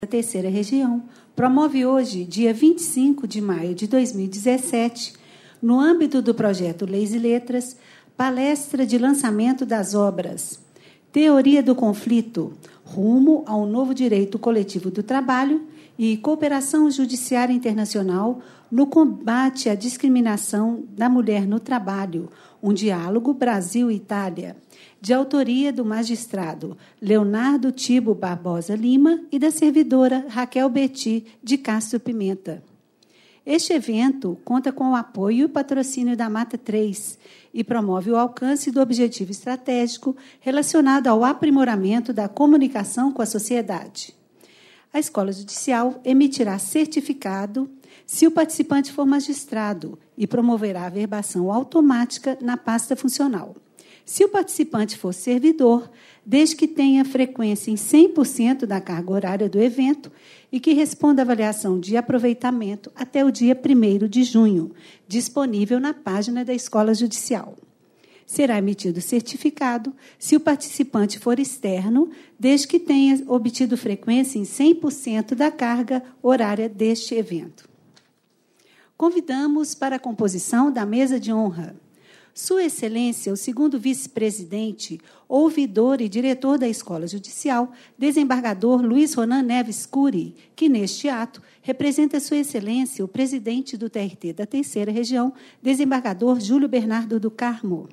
da Terceira Região promove hoje, dia 25 de maio de 2017, no âmbito do projeto Leis e Letras, palestra de lançamento das obras Teoria do Conflito, rumo ao novo direito coletivo do trabalho e cooperação judiciária internacional no combate à discriminação da mulher no trabalho, um diálogo Brasil-Itália, de autoria do magistrado Leonardo Tibo Barbosa Lima e da servidora Raquel Betty de Castro Pimenta. Este evento conta com o apoio e patrocínio da Mata 3 e promove o alcance do objetivo estratégico relacionado ao aprimoramento da comunicação com a sociedade. A Escola Judicial emitirá certificado se o participante for magistrado e promoverá a verbação automática na pasta funcional. Se o participante for servidor, desde que tenha frequência em 100% da carga horária do evento e que responda à avaliação de aproveitamento até o dia 1º de junho, disponível na página da Escola Judicial. Será emitido certificado se o participante for externo, desde que tenha obtido frequência em 100% da carga horária deste evento. Convidamos para a composição da mesa de honra Sua Excelência, o segundo vice-presidente, ouvidor e diretor da Escola Judicial, desembargador Luiz Ronan Neves Cury, que, neste ato, representa Sua Excelência, o presidente do TRT da Terceira Região, desembargador Júlio Bernardo do Carmo.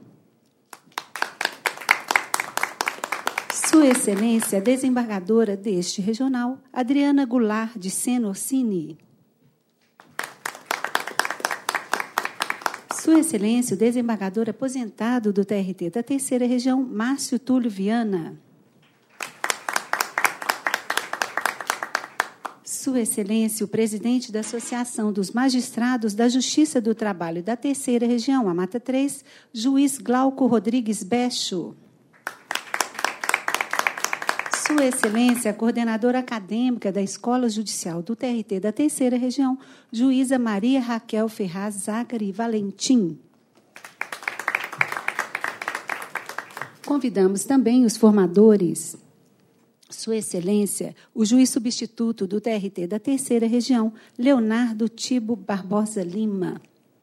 Sua Excelência, a desembargadora deste regional, Adriana Goulart de Sena Orsini. Sua Excelência, o desembargador aposentado do TRT da Terceira Região, Márcio Túlio Viana. Sua Excelência, o presidente da Associação dos Magistrados da Justiça do Trabalho da Terceira Região, a Mata 3, juiz Glauco Rodrigues Becho. Sua Excelência, a coordenadora acadêmica da Escola Judicial do TRT da Terceira Região, juíza Maria Raquel Ferraz Zacari Valentim. Convidamos também os formadores. Sua Excelência, o juiz substituto do TRT da Terceira Região, Leonardo Tibo Barbosa Lima.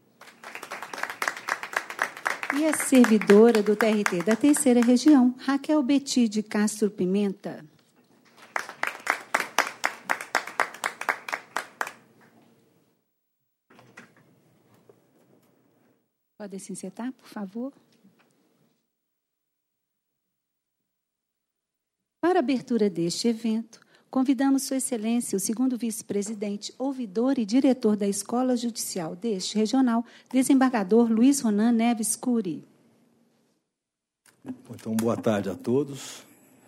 E a servidora do TRT da Terceira Região, Raquel Betty de Castro Pimenta. Pode se sentar, por favor? Para a abertura deste evento, convidamos Sua Excelência, o segundo vice-presidente, ouvidor e diretor da Escola Judicial deste regional, desembargador Luiz Ronan Neves Cury. Então, boa tarde a todos.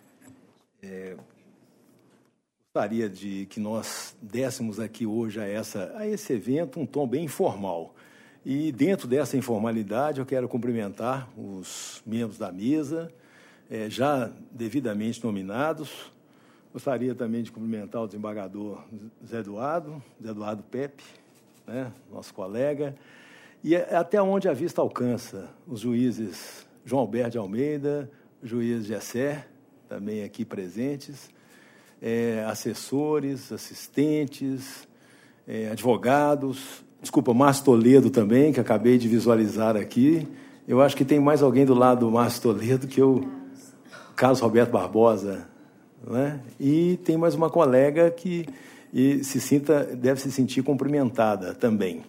Gostaria de que nós dessemos aqui hoje a esse evento um tom bem informal. E, dentro dessa informalidade, eu quero cumprimentar os membros da mesa, já devidamente nominados. Gostaria também de cumprimentar o desembargador Zé Eduardo Pepe, né, nosso colega, e até onde a vista alcança, os juízes João Alberto de Almeida, o juiz Gessé, também aqui presentes, assessores, assistentes, advogados, Márcio Toledo também, que acabei de visualizar aqui. Eu acho que tem mais alguém do lado do Márcio Toledo que o Carlos Roberto Barbosa, né? E tem mais uma colega que deve se sentir cumprimentada também.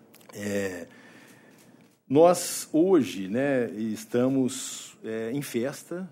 Nós, hoje, né, estamos em festa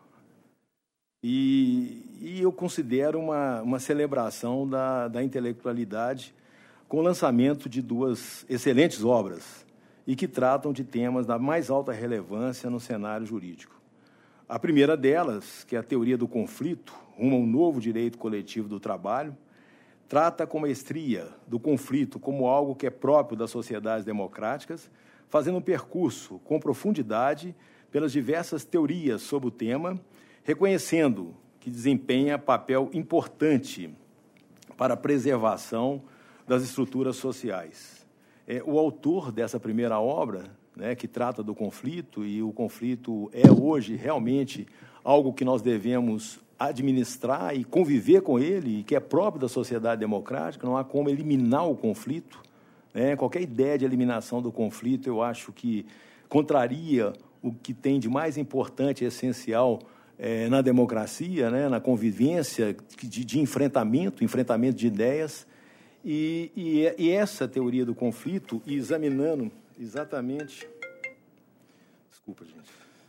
e eu considero uma celebração da intelectualidade com o lançamento de duas excelentes obras e que tratam de temas da mais alta relevância no cenário jurídico. A primeira delas, que é a Teoria do Conflito, rumo a um novo direito coletivo do trabalho, trata com maestria do conflito como algo que é próprio das sociedades democráticas, fazendo um percurso com profundidade pelas diversas teorias sobre o tema, reconhecendo que desempenha papel importante para a preservação das estruturas sociais. O autor dessa primeira obra, né, que trata do conflito, e o conflito é hoje realmente algo que nós devemos administrar e conviver com ele, e que é próprio da sociedade democrática. Não há como eliminar o conflito, né? Qualquer ideia de eliminação do conflito, eu acho que contraria o que tem de mais importante e essencial na democracia, né? Na convivência, de enfrentamento de ideias. E essa teoria do conflito, examinando exatamente... Desculpa, gente.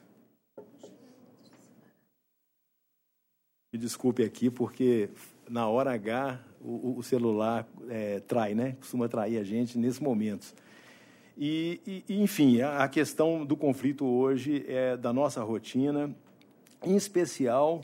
Me desculpe aqui, porque na hora H o celular trai, né? Costuma trair a gente nesses momentos. Enfim, a questão do conflito hoje é da nossa rotina, em especial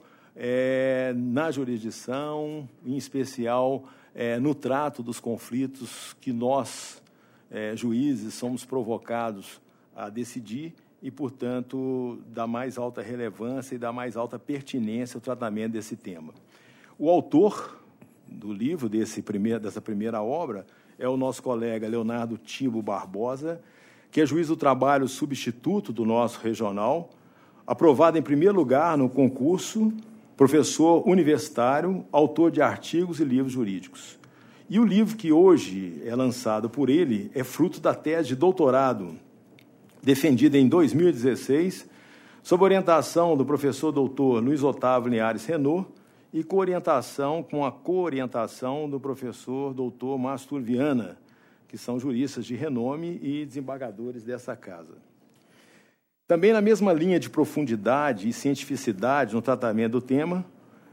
na jurisdição, em especial no trato dos conflitos que nós, juízes, somos provocados a decidir e, portanto, da mais alta relevância e da mais alta pertinência ao tratamento desse tema. O autor do livro, dessa primeira obra, é o nosso colega Leonardo Tibo Barbosa, que é juiz do trabalho substituto do nosso regional, aprovado em primeiro lugar no concurso, professor universitário, autor de artigos e livros jurídicos. E o livro que hoje é lançado por ele é fruto da tese de doutorado, defendida em 2016, sob orientação do professor doutor Luiz Otávio Linhares Renault e com a coorientação do professor doutor Mastur Viana, que são juristas de renome e desembargadores dessa casa. Também na mesma linha de profundidade e cientificidade no tratamento do tema,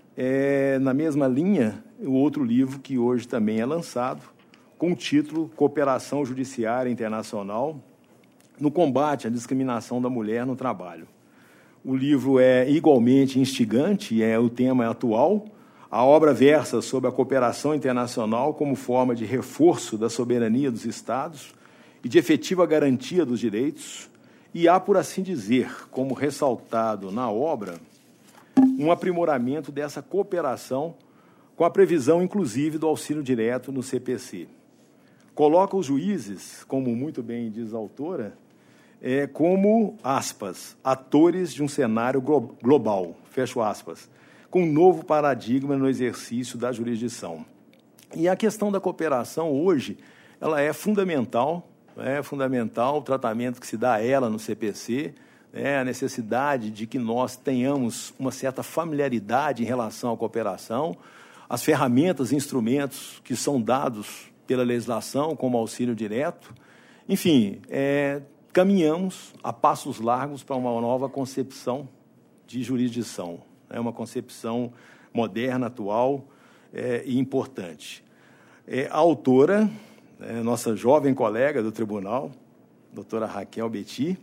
na mesma linha, o outro livro que hoje também é lançado, com o título Cooperação Judiciária Internacional no combate à discriminação da mulher no trabalho. O livro é igualmente instigante, o tema é atual. A obra versa sobre a cooperação internacional como forma de reforço da soberania dos Estados e de efetiva garantia dos direitos, e há, por assim dizer, como ressaltado na obra, um aprimoramento dessa cooperação com a previsão, inclusive, do auxílio direto no CPC. Coloca os juízes, como muito bem diz a autora, como, aspas, atores de um cenário global, fecho aspas, com um novo paradigma no exercício da jurisdição. E a questão da cooperação hoje, ela é fundamental, o tratamento que se dá a ela no CPC, a necessidade de que nós tenhamos uma certa familiaridade em relação à cooperação, as ferramentas e instrumentos que são dados pela legislação, como auxílio direto, enfim, caminhamos a passos largos para uma nova concepção de jurisdição, uma concepção moderna, atual e importante. A autora, nossa jovem colega do tribunal, doutora Raquel Betti,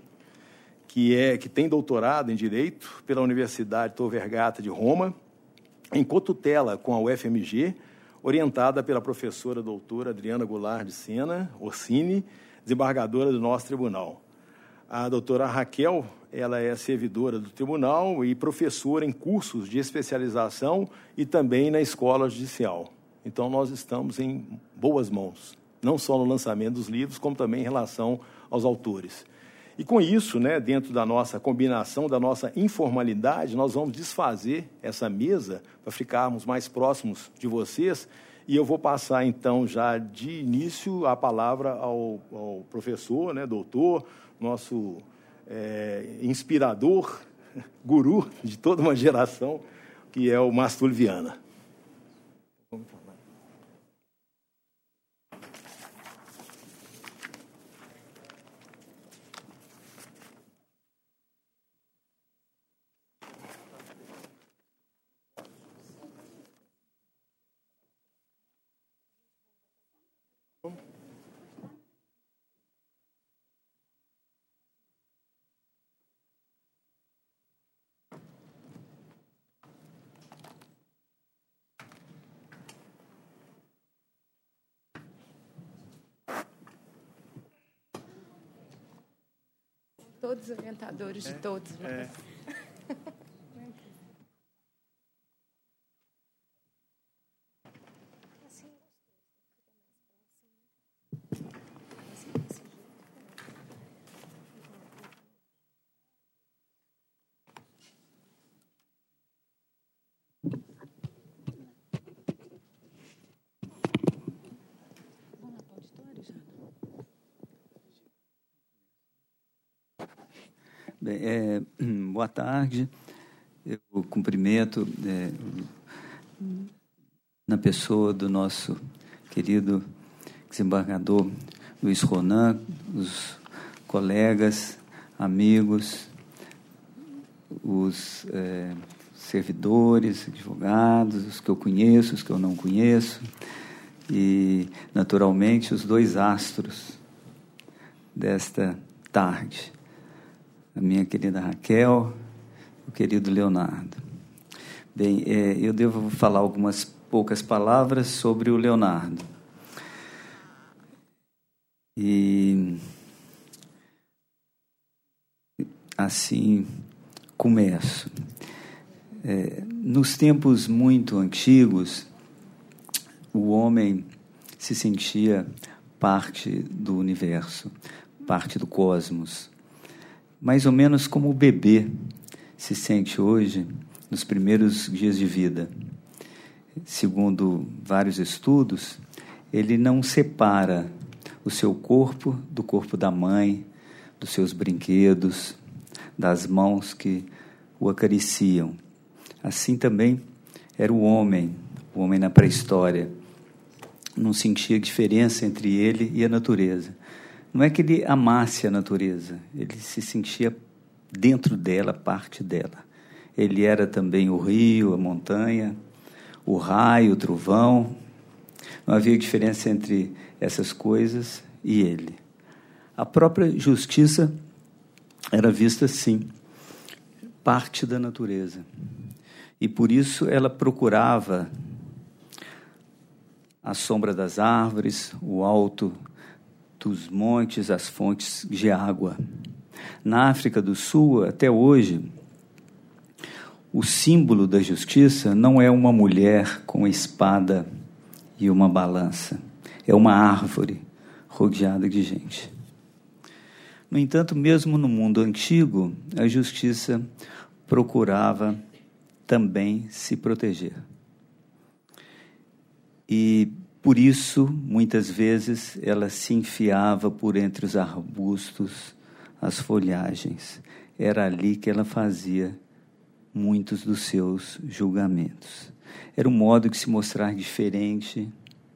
que tem doutorado em Direito pela Universidade Tor Vergata de Roma, em cotutela com a UFMG, orientada pela professora doutora Adriana Goulart de Sena Orsini, desembargadora do nosso tribunal. A doutora Raquel, ela é servidora do tribunal e professora em cursos de especialização e também na escola judicial. Então, nós estamos em boas mãos, não só no lançamento dos livros, como também em relação aos autores. E com isso, dentro da nossa combinação, da nossa informalidade, nós vamos desfazer essa mesa para ficarmos mais próximos de vocês. E eu vou passar, então, já de início a palavra ao professor, doutor, nosso inspirador, guru de toda uma geração, que é o Mastur Viana. Vamos falar. Todos orientadores de todos. Bem, boa tarde. Eu cumprimento na pessoa do nosso querido desembargador Luiz Ronan, os colegas, amigos, os servidores, advogados, os que eu conheço, os que eu não conheço, e, naturalmente, os dois astros desta tarde, a minha querida Raquel, o querido Leonardo. Bem, eu devo falar algumas poucas palavras sobre o Leonardo. E assim começo. Nos tempos muito antigos, o homem se sentia parte do universo, parte do cosmos, mais ou menos como o bebê se sente hoje nos primeiros dias de vida. Segundo vários estudos, ele não separa o seu corpo do corpo da mãe, dos seus brinquedos, das mãos que o acariciam. Assim também era o homem na pré-história. Não sentia diferença entre ele e a natureza. Não é que ele amasse a natureza, ele se sentia dentro dela, parte dela. Ele era também o rio, a montanha, o raio, o trovão. Não havia diferença entre essas coisas e ele. A própria justiça era vista assim, parte da natureza. E por isso ela procurava a sombra das árvores, o alto dos montes, as fontes de água. Na África do Sul, até hoje, o símbolo da justiça não é uma mulher com espada e uma balança. É uma árvore rodeada de gente. No entanto, mesmo no mundo antigo, a justiça procurava também se proteger. E, por isso, muitas vezes, ela se enfiava por entre os arbustos, as folhagens. Era ali que ela fazia muitos dos seus julgamentos. Era um modo de se mostrar diferente,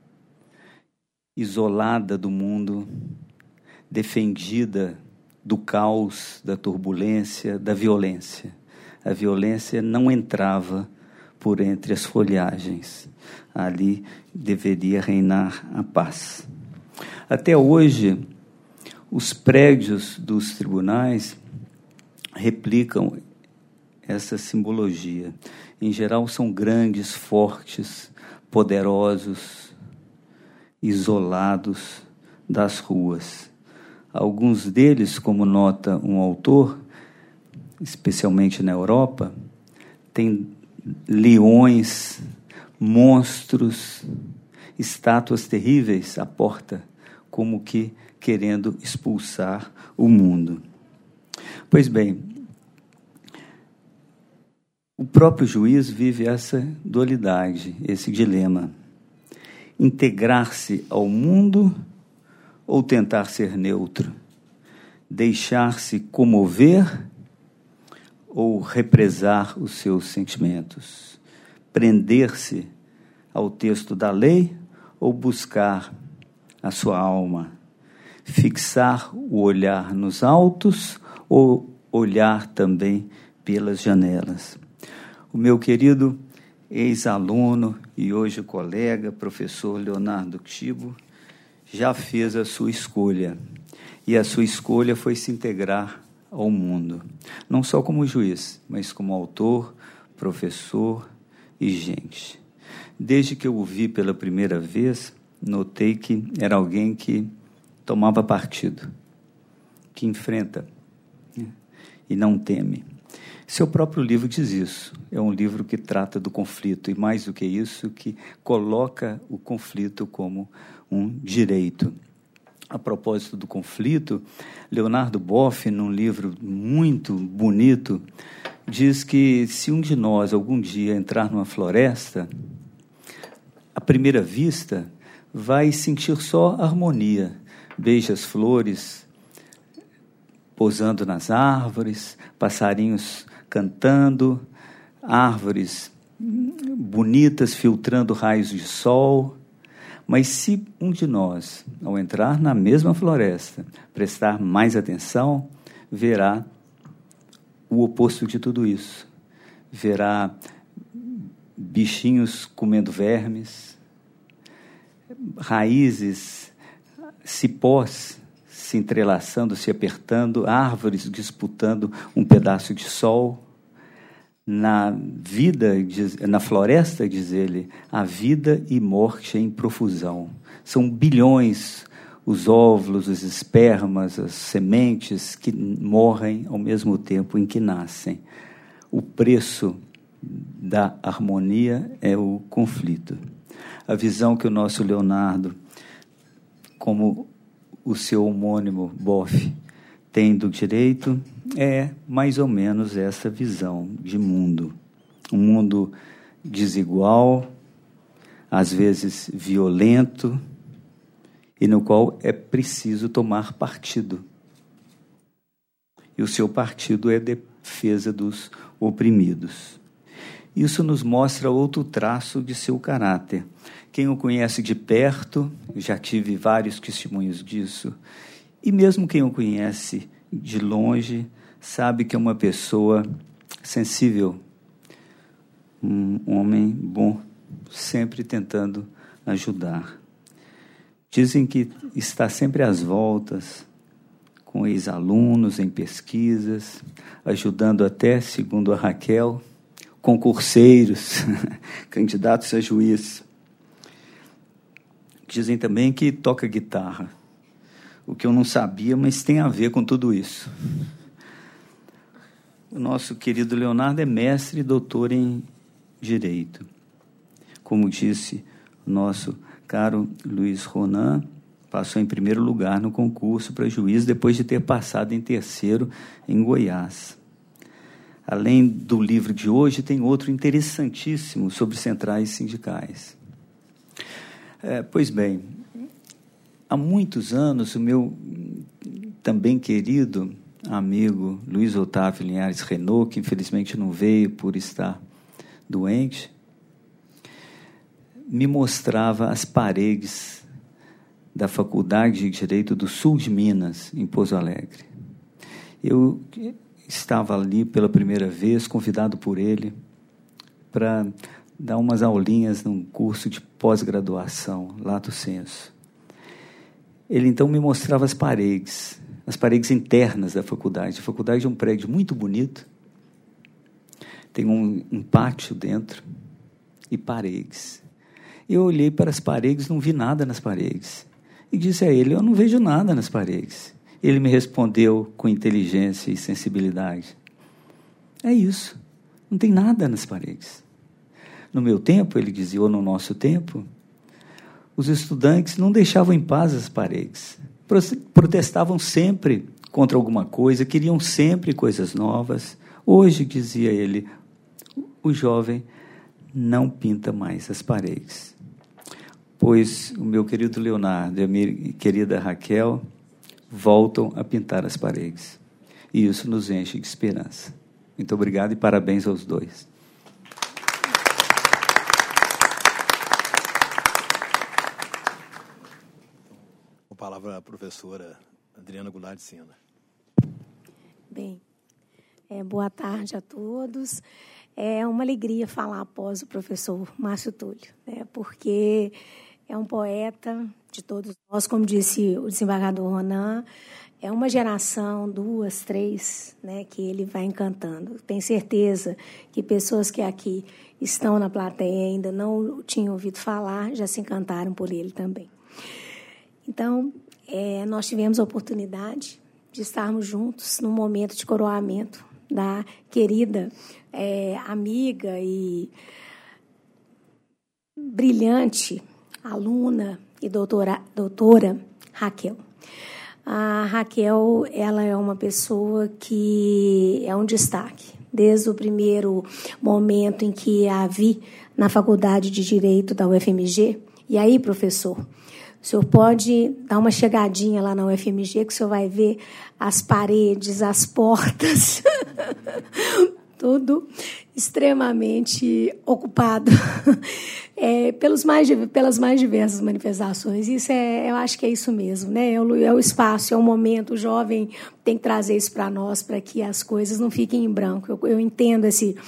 isolada do mundo, defendida do caos, da turbulência, da violência. A violência não entrava por entre as folhagens. Ali deveria reinar a paz. Até hoje, os prédios dos tribunais replicam essa simbologia. Em geral, são grandes, fortes, poderosos, isolados das ruas. Alguns deles, como nota um autor, especialmente na Europa, têm leões, monstros, estátuas terríveis à porta, como que querendo expulsar o mundo. Pois bem, o próprio juiz vive essa dualidade, esse dilema. Integrar-se ao mundo ou tentar ser neutro? Deixar-se comover ou represar os seus sentimentos? Prender-se ao texto da lei ou buscar a sua alma? Fixar o olhar nos altos ou olhar também pelas janelas? O meu querido ex-aluno e hoje colega, professor Leonardo Tibo, já fez a sua escolha. E a sua escolha foi se integrar ao mundo. Não só como juiz, mas como autor, professor e gente. Desde que eu o vi pela primeira vez, notei que era alguém que tomava partido, que enfrenta, né, e não teme. Seu próprio livro diz isso. É um livro que trata do conflito, e mais do que isso, que coloca o conflito como um direito. A propósito do conflito, Leonardo Boff, num livro muito bonito, diz que se um de nós algum dia entrar numa floresta, à primeira vista, vai sentir só harmonia. Beija as flores, pousando nas árvores, passarinhos cantando, árvores bonitas filtrando raios de sol. Mas se um de nós, ao entrar na mesma floresta, prestar mais atenção, verá o oposto de tudo isso. Verá bichinhos comendo vermes, raízes, cipós se entrelaçando, se apertando, árvores disputando um pedaço de sol. Na floresta, diz ele, a vida e morte em profusão. São bilhões os óvulos, os espermas, as sementes que morrem ao mesmo tempo em que nascem. O preço da harmonia é o conflito. A visão que o nosso Leonardo, como o seu homônimo Boff, tem do direito é mais ou menos essa visão de mundo. Um mundo desigual, às vezes violento, e no qual é preciso tomar partido. E o seu partido é a defesa dos oprimidos. Isso nos mostra outro traço de seu caráter. Quem o conhece de perto, já tive vários testemunhos disso, e mesmo quem o conhece de longe, sabe que é uma pessoa sensível, um homem bom, sempre tentando ajudar. Dizem que está sempre às voltas, com ex-alunos em pesquisas, ajudando até, segundo a Raquel, concurseiros, candidatos a juiz. Dizem também que toca guitarra, o que eu não sabia, mas tem a ver com tudo isso. O nosso querido Leonardo é mestre e doutor em Direito. Como disse o nosso caro Luiz Ronan, passou em primeiro lugar no concurso para juiz, depois de ter passado em terceiro em Goiás. Além do livro de hoje, tem outro interessantíssimo sobre centrais sindicais. Pois bem, há muitos anos, o meu também querido amigo Luiz Otávio Linhares Renault, que infelizmente não veio por estar doente, me mostrava as paredes da Faculdade de Direito do Sul de Minas, em Pouso Alegre. Eu estava ali pela primeira vez, convidado por ele para dar umas aulinhas num curso de pós-graduação, lato sensu. Ele então me mostrava as paredes internas da faculdade. A faculdade é um prédio muito bonito, tem um pátio dentro e paredes. Eu olhei para as paredes, não vi nada nas paredes. E disse a ele, eu não vejo nada nas paredes. Ele me respondeu com inteligência e sensibilidade. É isso, não tem nada nas paredes. No meu tempo, ele dizia, ou no nosso tempo, os estudantes não deixavam em paz as paredes. Protestavam sempre contra alguma coisa, queriam sempre coisas novas. Hoje, dizia ele, o jovem não pinta mais as paredes. Pois o meu querido Leonardo e a minha querida Raquel voltam a pintar as paredes. E isso nos enche de esperança. Muito obrigado e parabéns aos dois. Com a palavra a professora Adriana Goulart de Sena. Bem, boa tarde a todos. É uma alegria falar após o professor Márcio Túlio, né, porque é um poeta de todos nós, como disse o desembargador Ronan, é uma geração, 2, 3, né, que ele vai encantando. Tenho certeza que pessoas que aqui estão na plateia ainda não tinham ouvido falar, já se encantaram por ele também. Então, nós tivemos a oportunidade de estarmos juntos num momento de coroamento da querida amiga e brilhante aluna e doutora Raquel. A Raquel, ela é uma pessoa que é um destaque. Desde o primeiro momento em que a vi na Faculdade de Direito da UFMG, e aí, professor, o senhor pode dar uma chegadinha lá na UFMG, que o senhor vai ver as paredes, as portas, tudo extremamente ocupado pelas mais diversas manifestações. Isso eu acho que é isso mesmo, né? É o espaço, é o momento. O jovem tem que trazer isso para nós, para que as coisas não fiquem em branco. Eu entendo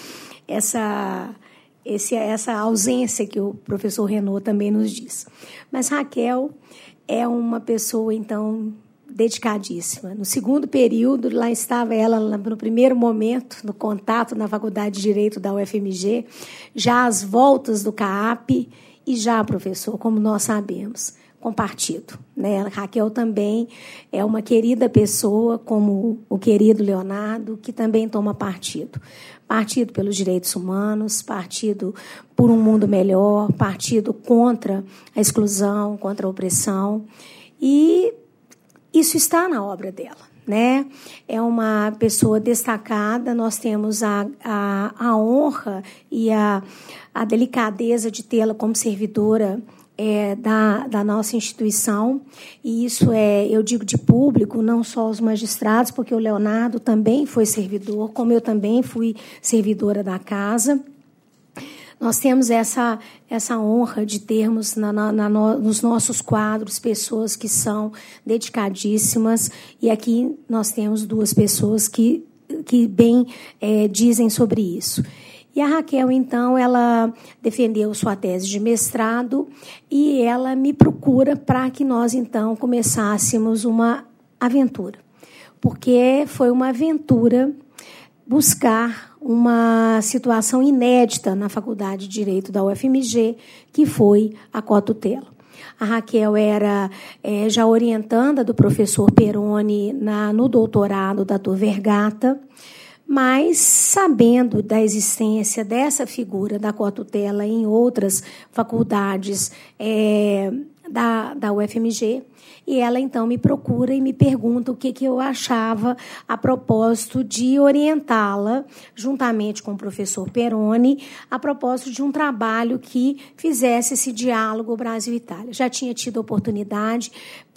essa ausência que o professor Renaud também nos diz. Mas Raquel é uma pessoa, então, dedicadíssima. No segundo período, lá estava ela, no primeiro momento, no contato na Faculdade de Direito da UFMG, já às voltas do CAAP, e já, professor, como nós sabemos, com partido, né? Raquel também é uma querida pessoa, como o querido Leonardo, que também toma partido. Partido pelos direitos humanos, partido por um mundo melhor, partido contra a exclusão, contra a opressão. E isso está na obra dela, né? É uma pessoa destacada. Nós temos a honra e a delicadeza de tê-la como servidora da nossa instituição, e isso eu digo de público, não só os magistrados, porque o Leonardo também foi servidor, como eu também fui servidora da casa. Nós temos essa honra de termos nos nossos quadros pessoas que são dedicadíssimas, e aqui nós temos duas pessoas que bem dizem sobre isso. E a Raquel, então, ela defendeu sua tese de mestrado e ela me procura para que nós, então, começássemos uma aventura. Porque foi uma aventura buscar uma situação inédita na Faculdade de Direito da UFMG, que foi a cotutela. A Raquel era já orientanda do professor Peroni no doutorado da Tor Vergata, mas, sabendo da existência dessa figura da cotutela em outras faculdades da UFMG, e ela, então, me procura e me pergunta o que eu achava a propósito de orientá-la, juntamente com o professor Peroni, a propósito de um trabalho que fizesse esse diálogo Brasil-Itália. Já tinha tido a oportunidade,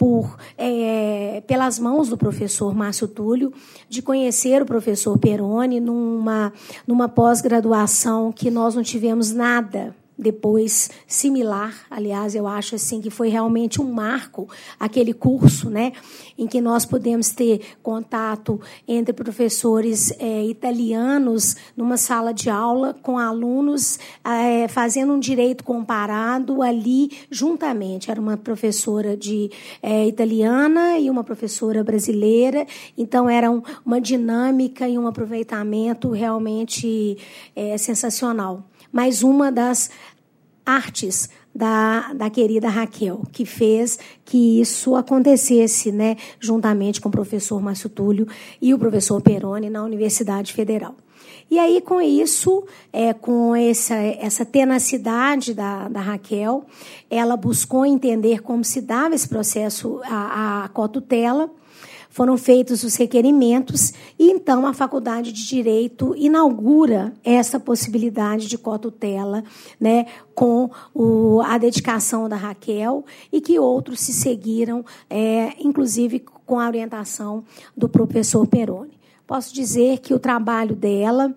pelas mãos do professor Márcio Túlio, de conhecer o professor Peroni numa pós-graduação que nós não tivemos nada depois similar. Aliás, eu acho assim que foi realmente um marco aquele curso, né, em que nós podemos ter contato entre professores italianos numa sala de aula com alunos fazendo um direito comparado ali juntamente. Era uma professora italiana e uma professora brasileira, então era uma dinâmica e um aproveitamento realmente sensacional. Mais uma das artes da querida Raquel, que fez que isso acontecesse, né, juntamente com o professor Márcio Túlio e o professor Peroni na Universidade Federal. E aí, com isso, com essa tenacidade da Raquel, ela buscou entender como se dava esse processo, a cotutela. Foram feitos os requerimentos e, então, a Faculdade de Direito inaugura essa possibilidade de cotutela, né, com a dedicação da Raquel, e que outros se seguiram, inclusive com a orientação do professor Peroni. Posso dizer que o trabalho dela,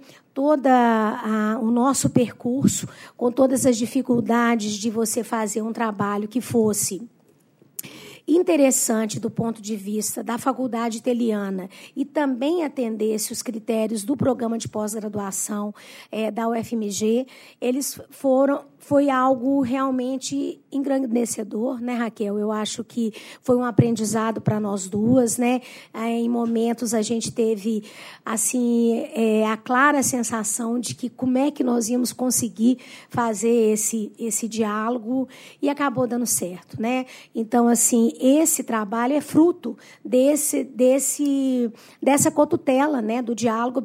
o nosso percurso, com todas as dificuldades de você fazer um trabalho que fosse interessante do ponto de vista da faculdade italiana e também atendesse os critérios do programa de pós-graduação da UFMG, foi algo realmente engrandecedor, né, Raquel? Eu acho que foi um aprendizado para nós duas, né? Em momentos a gente teve assim a clara sensação de que como é que nós íamos conseguir fazer esse diálogo, e acabou dando certo, né? Então, assim, esse trabalho é fruto dessa cotutela, né, do diálogo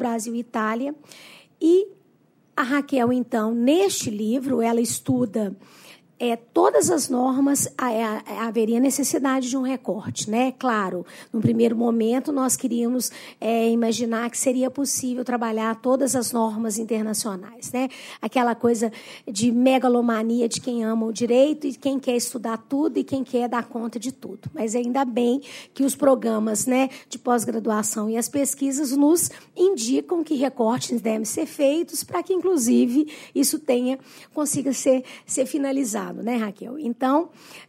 Brasil-Itália. E a Raquel, então, neste livro, ela estuda todas as normas haveria necessidade de um recorte, né? Claro, no primeiro momento nós queríamos imaginar que seria possível trabalhar todas as normas internacionais, né? Aquela coisa de megalomania de quem ama o direito e quem quer estudar tudo e quem quer dar conta de tudo. Mas ainda bem que os programas, né, de pós-graduação e as pesquisas nos indicam que recortes devem ser feitos para que, inclusive, isso consiga ser finalizado, né, Raquel? Então,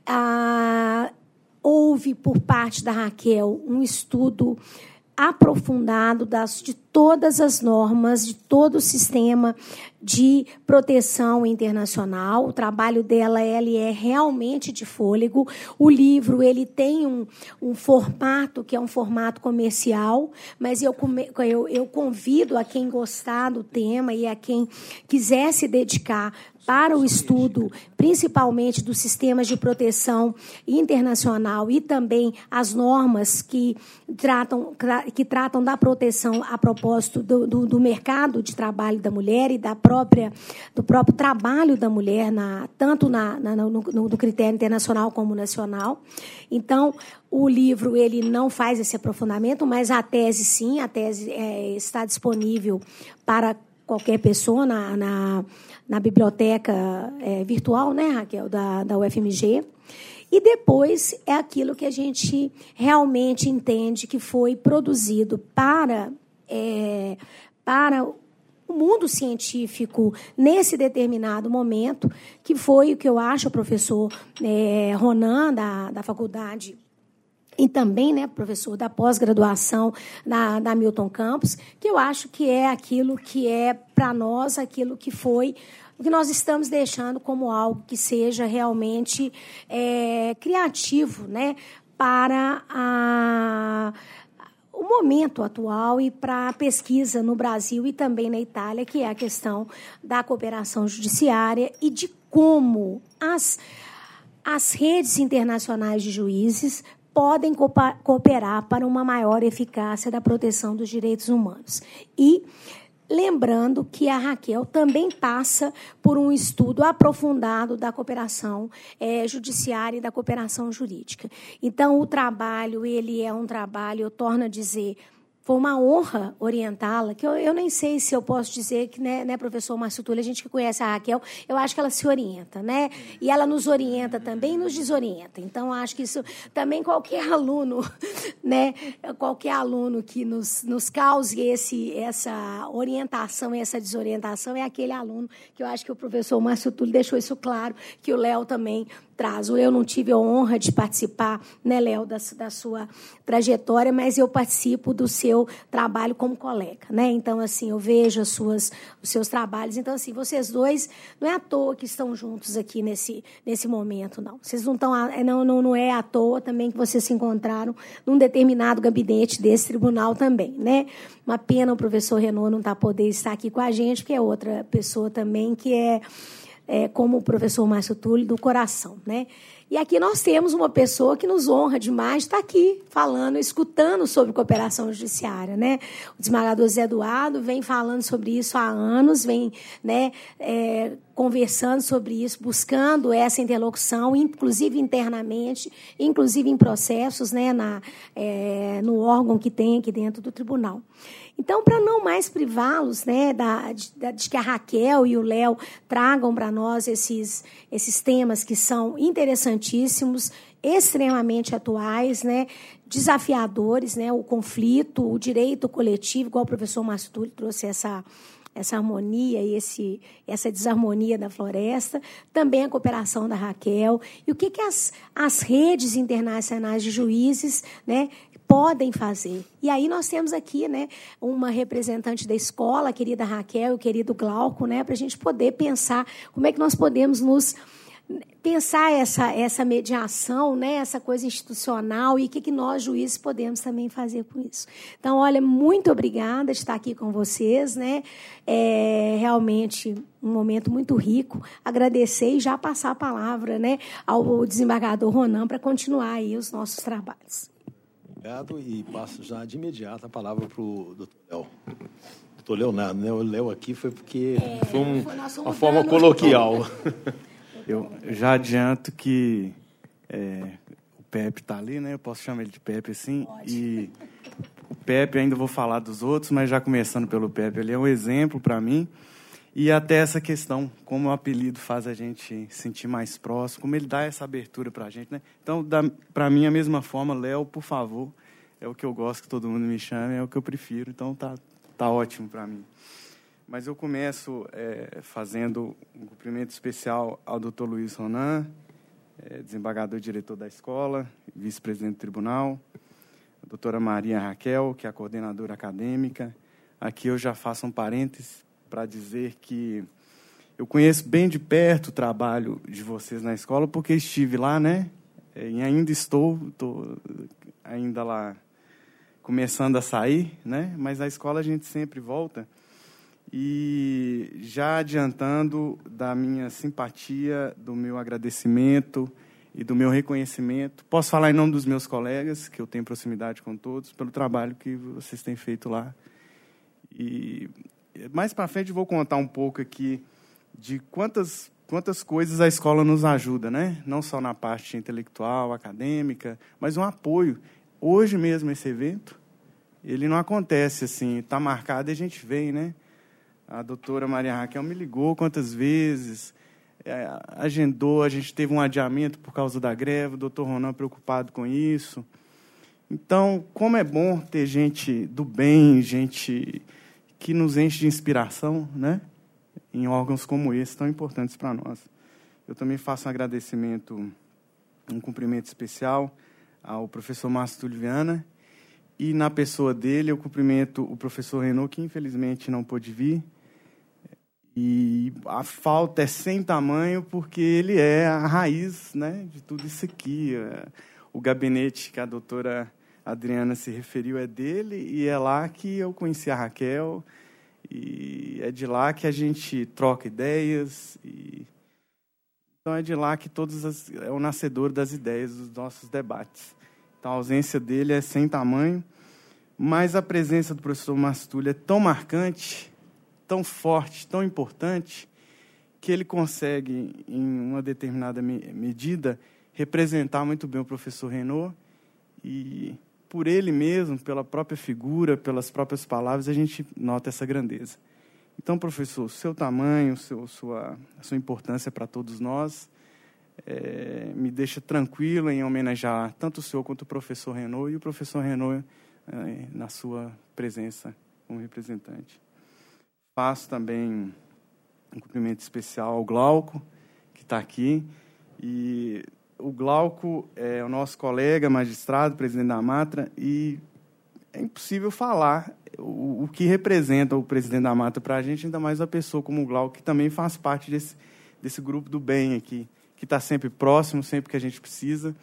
houve, por parte da Raquel, um estudo aprofundado de todas as normas, de todo o sistema de proteção internacional. O trabalho dela ele é realmente de fôlego. O livro ele tem um formato que é um formato comercial, mas eu convido a quem gostar do tema e a quem quiser se dedicar para o estudo, principalmente dos sistemas de proteção internacional e também as normas que tratam da proteção a propósito do mercado de trabalho da mulher e do próprio trabalho da mulher, tanto no critério internacional como nacional. Então, o livro ele não faz esse aprofundamento, mas a tese, sim, a tese está disponível para qualquer pessoa na biblioteca virtual, né, Raquel, da UFMG. E depois é aquilo que a gente realmente entende que foi produzido para o mundo científico nesse determinado momento, que foi o que eu acho o professor Ronan, da faculdade, e também, né, professor da pós-graduação da Milton Campos, que eu acho que é aquilo que é, para nós, aquilo que foi, o que nós estamos deixando como algo que seja realmente criativo, né, para o momento atual e para a pesquisa no Brasil e também na Itália, que é a questão da cooperação judiciária e de como as redes internacionais de juízes podem cooperar para uma maior eficácia da proteção dos direitos humanos. E lembrando que a Raquel também passa por um estudo aprofundado da cooperação judiciária e da cooperação jurídica. Então, o trabalho, ele é um trabalho, eu torno a dizer, foi uma honra orientá-la, que eu nem sei se eu posso dizer que, né, professor Márcio Túlio, a gente que conhece a Raquel, eu acho que ela se orienta, né? E ela nos orienta também e nos desorienta. Então, acho que isso também qualquer aluno, né, qualquer aluno que nos cause essa orientação e essa desorientação é aquele aluno que eu acho que o professor Márcio Túlio deixou isso claro, que o Léo também traz. Eu não tive a honra de participar, né, Léo, da sua trajetória, mas eu participo do seu trabalho como colega, né? Então, assim, eu vejo os seus trabalhos. Então, assim, vocês dois, não é à toa que estão juntos aqui nesse momento, não. Vocês não estão, não é à toa também que vocês se encontraram num determinado gabinete desse tribunal também, né? Uma pena o professor Renaud não poder estar aqui com a gente, porque é outra pessoa também que como o professor Márcio Túlio, do coração, né? E aqui nós temos uma pessoa que nos honra demais, está aqui falando, escutando sobre cooperação judiciária, né? O desembargador Zé Eduardo vem falando sobre isso há anos, vem, né, conversando sobre isso, buscando essa interlocução, inclusive internamente, inclusive em processos, né, no órgão que tem aqui dentro do tribunal. Então, para não mais privá-los, né, de que a Raquel e o Léo tragam para nós esses temas que são interessantíssimos, extremamente atuais, né, desafiadores, né, o conflito, o direito coletivo, igual o professor Márcio Túlio trouxe essa harmonia e essa desarmonia da floresta, também a cooperação da Raquel, e o que as redes internacionais de juízes, né, podem fazer. E aí nós temos aqui, né, uma representante da escola, a querida Raquel, o querido Glauco, né, para a gente poder pensar como é que nós podemos pensar essa mediação, né, essa coisa institucional e o que nós, juízes, podemos também fazer com isso. Então, olha, muito obrigada de estar aqui com vocês, né, realmente um momento muito rico. Agradecer e já passar a palavra, né, ao desembargador Ronan para continuar aí os nossos trabalhos. Obrigado, e passo já de imediato a palavra para o doutor Léo. Doutor Leonardo, né? O Léo aqui foi porque foi uma forma coloquial. Eu já adianto que o Pepe está ali, né? Eu posso chamar ele de Pepe, assim. Pode. E o Pepe, ainda vou falar dos outros, mas já começando pelo Pepe, ele é um exemplo para mim. E até essa questão, como o apelido faz a gente sentir mais próximo, como ele dá essa abertura para a gente, né? Então, para mim, a mesma forma, Léo, por favor, é o que eu gosto que todo mundo me chame, é o que eu prefiro. Então, tá ótimo para mim. Mas eu começo fazendo um cumprimento especial ao Dr. Luiz Ronan, desembargador e diretor da escola, vice-presidente do tribunal, a doutora Maria Raquel, que é a coordenadora acadêmica. Aqui eu já faço um parênteses para dizer que eu conheço bem de perto o trabalho de vocês na escola, porque estive lá, né? E ainda estou ainda lá começando a sair, né? Mas a escola a gente sempre volta. E já adiantando da minha simpatia, do meu agradecimento e do meu reconhecimento, posso falar em nome dos meus colegas, que eu tenho proximidade com todos, pelo trabalho que vocês têm feito lá. E mais para frente vou contar um pouco aqui de quantas coisas a escola nos ajuda, né? Não só na parte intelectual, acadêmica, mas um apoio. Hoje mesmo esse evento, ele não acontece assim, está marcado e a gente vem, né? A doutora Maria Raquel me ligou quantas vezes, agendou, a gente teve um adiamento por causa da greve, o doutor Ronan preocupado com isso. Então, como é bom ter gente do bem, gente que nos enche de inspiração, né? Em órgãos como esse, tão importantes para nós. Eu também faço um cumprimento especial ao professor Márcio Túlio Viana, e na pessoa dele eu cumprimento o professor Renaud, que infelizmente não pôde vir. E a falta é sem tamanho, porque ele é a raiz, né, de tudo isso aqui. O gabinete que a doutora Adriana se referiu é dele, e é lá que eu conheci a Raquel, e é de lá que a gente troca ideias. Então, é de lá que é o nascedor das ideias, dos nossos debates. Então, a ausência dele é sem tamanho, mas a presença do professor Márcio Túlio é tão marcante, tão forte, tão importante, que ele consegue, em uma determinada medida, representar muito bem o professor Renaud, e por ele mesmo, pela própria figura, pelas próprias palavras, a gente nota essa grandeza. Então, professor, seu tamanho, a sua importância para todos nós, me deixa tranquilo em homenagear tanto o senhor quanto o professor Renaud, e o professor Renaud na sua presença como representante. Faço também um cumprimento especial ao Glauco, que está aqui. E o Glauco é o nosso colega, magistrado, presidente da Matra, e é impossível falar o que representa o presidente da Matra para a gente, ainda mais uma pessoa como o Glauco, que também faz parte desse grupo do bem aqui, que está sempre próximo, sempre que a gente precisa.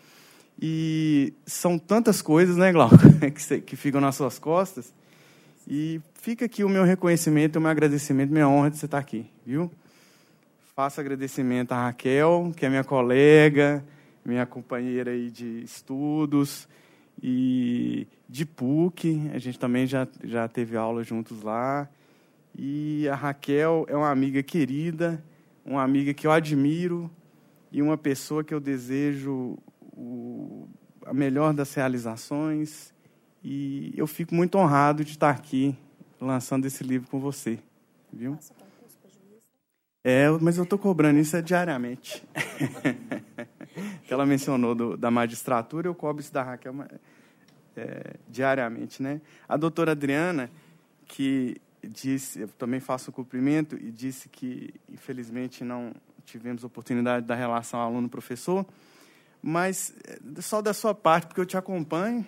E são tantas coisas, né, Glauco, que ficam nas suas costas. E fica aqui o meu reconhecimento, o meu agradecimento, minha honra de você estar aqui, viu? Faço agradecimento à Raquel, que é minha colega, minha companheira aí de estudos, e de PUC, a gente também já teve aula juntos lá. E a Raquel é uma amiga querida, uma amiga que eu admiro, e uma pessoa que eu desejo a melhor das realizações. E eu fico muito honrado de estar aqui lançando esse livro com você, viu? Mas eu estou cobrando isso diariamente. Que ela mencionou da magistratura, eu cobro isso da Raquel diariamente, né? A doutora Adriana, que disse, eu também faço o cumprimento, e disse que, infelizmente, não tivemos oportunidade da relação aluno-professor, mas só da sua parte, porque eu te acompanho.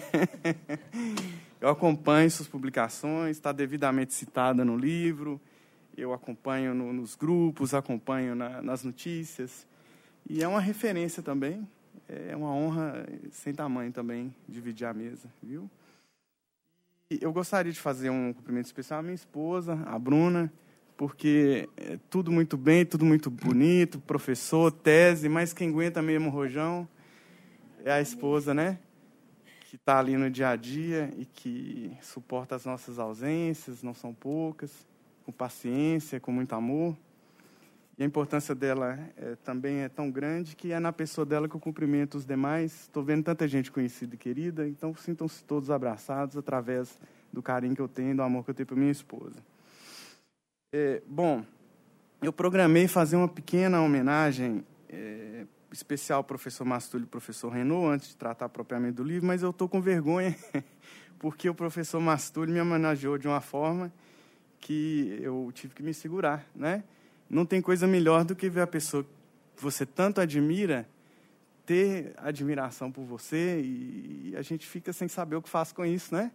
Eu acompanho suas publicações, está devidamente citada no livro, eu acompanho nos grupos, acompanho nas notícias, e é uma referência também, é uma honra sem tamanho também dividir a mesa, viu? E eu gostaria de fazer um cumprimento especial à minha esposa, a Bruna, porque é tudo muito bem, tudo muito bonito, professor, tese, mas quem aguenta mesmo o rojão é a esposa, né? Que está ali no dia a dia e que suporta as nossas ausências, não são poucas, com paciência, com muito amor. E a importância dela também é tão grande que é na pessoa dela que eu cumprimento os demais. Estou vendo tanta gente conhecida e querida, então sintam-se todos abraçados através do carinho que eu tenho, do amor que eu tenho por minha esposa. Bom, eu programei fazer uma pequena homenagem especial ao professor Mastulho e ao professor Renaud, antes de tratar propriamente do livro, mas eu estou com vergonha, porque o professor Mastulho me homenageou de uma forma que eu tive que me segurar, né? Não tem coisa melhor do que ver a pessoa que você tanto admira ter admiração por você e a gente fica sem saber o que faz com isso, né?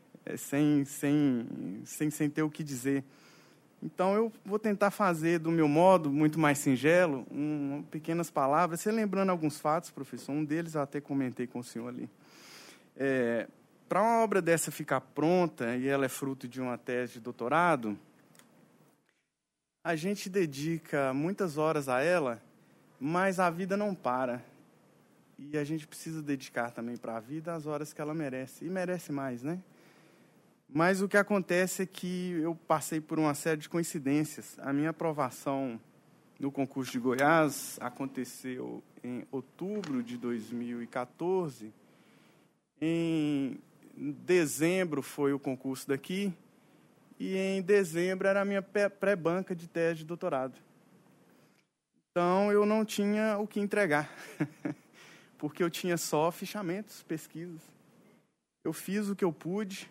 Sem ter o que dizer. Então, eu vou tentar fazer do meu modo, muito mais singelo, pequenas palavras, você lembrando alguns fatos, professor. Um deles eu até comentei com o senhor ali. Para uma obra dessa ficar pronta, e ela é fruto de uma tese de doutorado, a gente dedica muitas horas a ela, mas a vida não para. E a gente precisa dedicar também para a vida as horas que ela merece. E merece mais, né? Mas o que acontece é que eu passei por uma série de coincidências. A minha aprovação no concurso de Goiás aconteceu em outubro de 2014. Em dezembro foi o concurso daqui. E em dezembro era a minha pré-banca de tese de doutorado. Então, eu não tinha o que entregar, porque eu tinha só fichamentos, pesquisas. Eu fiz o que eu pude.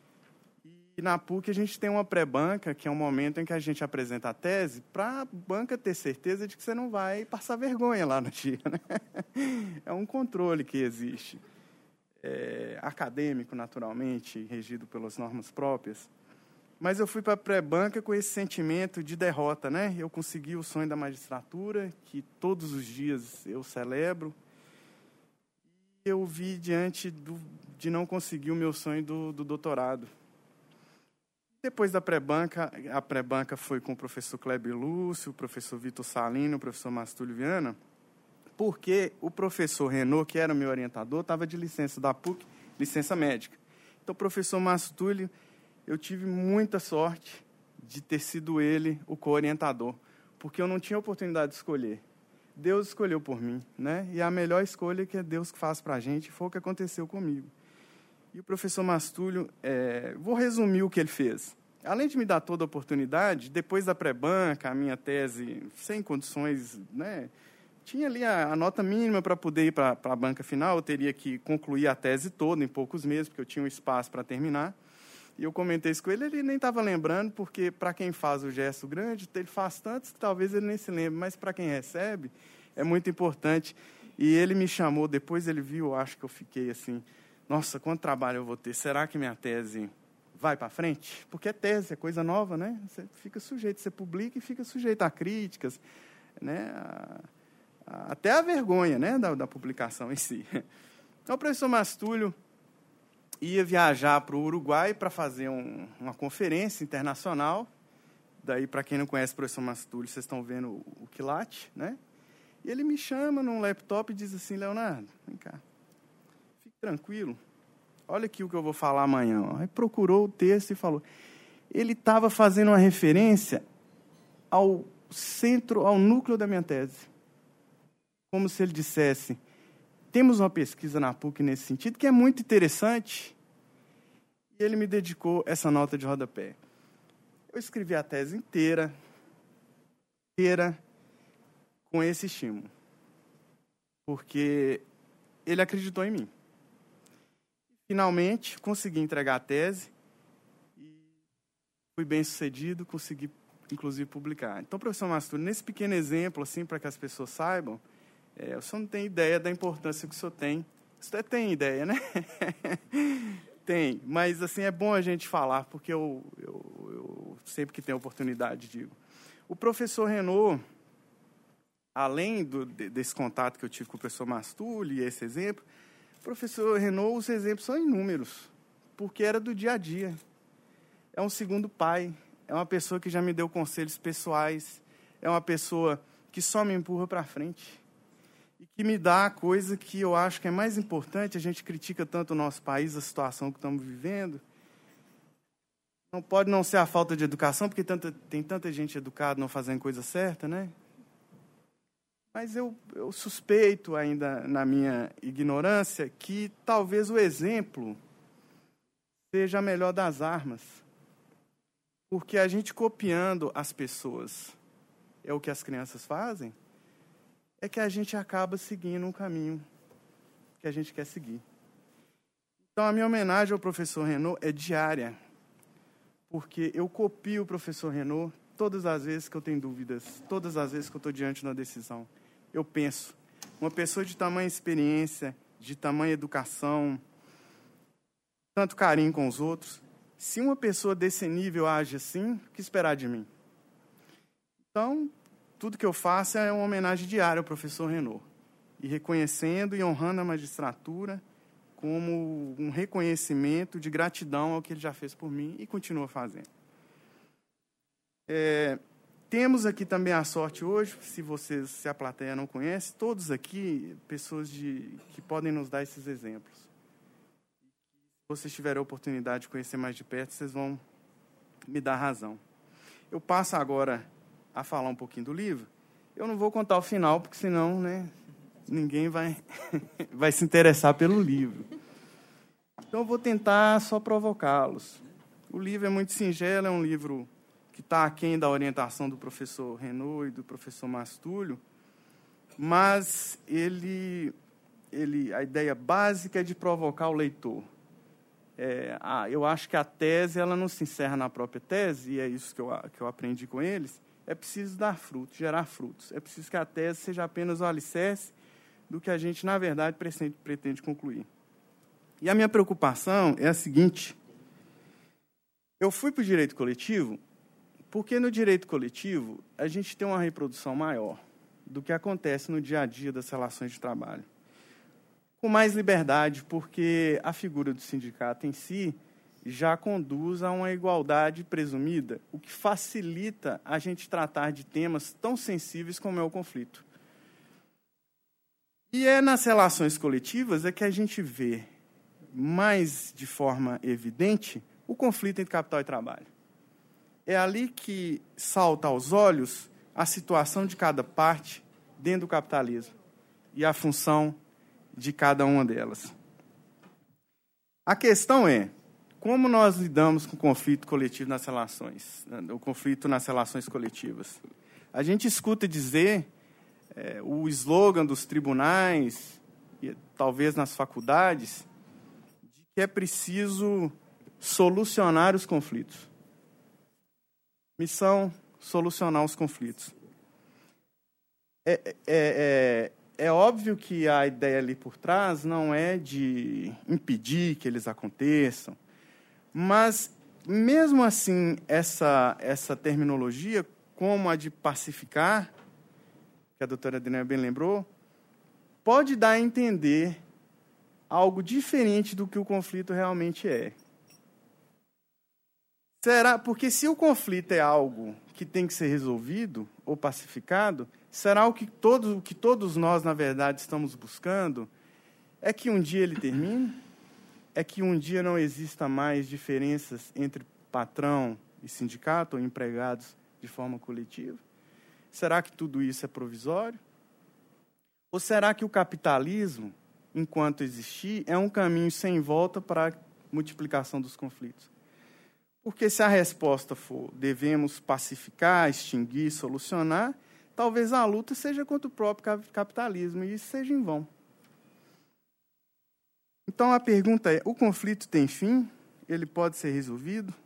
E na PUC a gente tem uma pré-banca, que é um momento em que a gente apresenta a tese, para a banca ter certeza de que você não vai passar vergonha lá no dia, né? É um controle que existe. Acadêmico, naturalmente, regido pelas normas próprias. Mas eu fui para a pré-banca com esse sentimento de derrota, né? Eu consegui o sonho da magistratura, que todos os dias eu celebro. E eu vi diante de não conseguir o meu sonho do doutorado. Depois da pré-banca, a pré-banca foi com o professor Kleber Lúcio, o professor Vitor Salino, o professor Mastulho Viana, porque o professor Renaud, que era o meu orientador, estava de licença da PUC, licença médica. Então, o professor Mastulho, eu tive muita sorte de ter sido ele o co-orientador, porque eu não tinha oportunidade de escolher. Deus escolheu por mim, né? E a melhor escolha que é Deus que faz para a gente foi o que aconteceu comigo. E o professor Mastulho, vou resumir o que ele fez. Além de me dar toda a oportunidade, depois da pré-banca, a minha tese sem condições, né? Tinha ali a nota mínima para poder ir para a banca final, eu teria que concluir a tese toda em poucos meses, porque eu tinha um espaço para terminar. E eu comentei isso com ele, ele nem estava lembrando, porque para quem faz o gesto grande, ele faz tantos que talvez ele nem se lembre, mas para quem recebe, é muito importante. E ele me chamou, depois ele viu, acho que eu fiquei assim, nossa, quanto trabalho eu vou ter, será que minha tese vai para frente? Porque é tese, é coisa nova, né? Você fica sujeito, você publica e fica sujeito a críticas, né? Até a vergonha, né? da publicação em si. Então, o professor Mastulho ia viajar para o Uruguai para fazer uma conferência internacional. Daí, para quem não conhece o professor Mastulho, vocês estão vendo o quilate, né? E ele me chama num laptop e diz assim, Leonardo, vem cá, fique tranquilo, olha aqui o que eu vou falar amanhã. Aí procurou o texto e falou. Ele estava fazendo uma referência ao centro, ao núcleo da minha tese. Como se ele dissesse, temos uma pesquisa na PUC nesse sentido, que é muito interessante. E ele me dedicou essa nota de rodapé. Eu escrevi a tese inteira, com esse estímulo. Porque ele acreditou em mim. Finalmente, consegui entregar a tese e fui bem sucedido, consegui, inclusive, publicar. Então, professor Mastulho, nesse pequeno exemplo, assim, para que as pessoas saibam, o senhor não tem ideia da importância que o senhor tem. O senhor tem ideia, né? Tem, mas assim, é bom a gente falar, porque eu sempre que tenho oportunidade digo. O professor Renaud, além desse contato que eu tive com o professor Mastulho e esse exemplo, o professor Renaud, os exemplos são inúmeros, porque era do dia a dia. É um segundo pai, é uma pessoa que já me deu conselhos pessoais, é uma pessoa que só me empurra para frente. E que me dá a coisa que eu acho que é mais importante. A gente critica tanto o nosso país, a situação que estamos vivendo. Não pode não ser a falta de educação, porque tem tanta gente educada não fazendo coisa certa, né? Mas eu suspeito, ainda na minha ignorância, que talvez o exemplo seja a melhor das armas. Porque a gente copiando as pessoas, é o que as crianças fazem, é que a gente acaba seguindo um caminho que a gente quer seguir. Então, a minha homenagem ao professor Renaud é diária, porque eu copio o professor Renaud todas as vezes que eu tenho dúvidas, todas as vezes que eu estou diante de uma decisão. Eu penso, uma pessoa de tamanha experiência, de tamanha educação, tanto carinho com os outros, se uma pessoa desse nível age assim, o que esperar de mim? Então, tudo que eu faço é uma homenagem diária ao professor Renaud, e reconhecendo e honrando a magistratura como um reconhecimento de gratidão ao que ele já fez por mim e continua fazendo. Temos aqui também a sorte hoje, se a plateia não conhece, todos aqui, pessoas que podem nos dar esses exemplos. Se vocês tiverem a oportunidade de conhecer mais de perto, vocês vão me dar razão. Eu passo agora a falar um pouquinho do livro. Eu não vou contar o final, porque senão, ninguém vai se interessar pelo livro. Então, eu vou tentar só provocá-los. O livro é muito singelo, é um livro que está aquém da orientação do professor Renaud e do professor Márcio Túlio, mas a ideia básica é de provocar o leitor. Eu acho que a tese ela não se encerra na própria tese, e é isso que eu aprendi com eles. É preciso dar frutos, gerar frutos. É preciso que a tese seja apenas o alicerce do que a gente, na verdade, pretende concluir. E a minha preocupação é a seguinte: eu fui para o direito coletivo porque no direito coletivo a gente tem uma reprodução maior do que acontece no dia a dia das relações de trabalho. Com mais liberdade, porque a figura do sindicato em si já conduz a uma igualdade presumida, o que facilita a gente tratar de temas tão sensíveis como é o conflito. E é nas relações coletivas que a gente vê mais de forma evidente o conflito entre capital e trabalho. É ali que salta aos olhos a situação de cada parte dentro do capitalismo e a função de cada uma delas. A questão é como nós lidamos com o conflito coletivo nas relações, o conflito nas relações coletivas. A gente escuta dizer o slogan dos tribunais e talvez nas faculdades de que é preciso solucionar os conflitos. Missão, solucionar os conflitos. É óbvio que a ideia ali por trás não é de impedir que eles aconteçam, mas, mesmo assim, essa terminologia, como a de pacificar, que a doutora Adriana bem lembrou, pode dar a entender algo diferente do que o conflito realmente é. Porque se o conflito é algo que tem que ser resolvido ou pacificado, será o que todos nós, na verdade, estamos buscando? É que um dia ele termine? É que um dia não exista mais diferenças entre patrão e sindicato ou empregados de forma coletiva? Será que tudo isso é provisório? Ou será que o capitalismo, enquanto existir, é um caminho sem volta para a multiplicação dos conflitos? Porque se a resposta for devemos pacificar, extinguir, solucionar, talvez a luta seja contra o próprio capitalismo, e isso seja em vão. Então, a pergunta é, o conflito tem fim? Ele pode ser resolvido?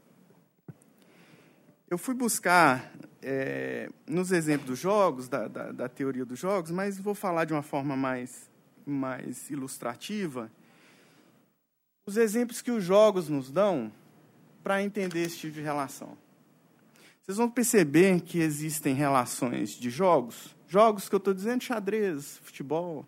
Eu fui buscar, nos exemplos dos jogos, da teoria dos jogos, mas vou falar de uma forma mais ilustrativa, os exemplos que os jogos nos dão para entender esse tipo de relação. Vocês vão perceber que existem relações de jogos que eu estou dizendo, xadrez, futebol,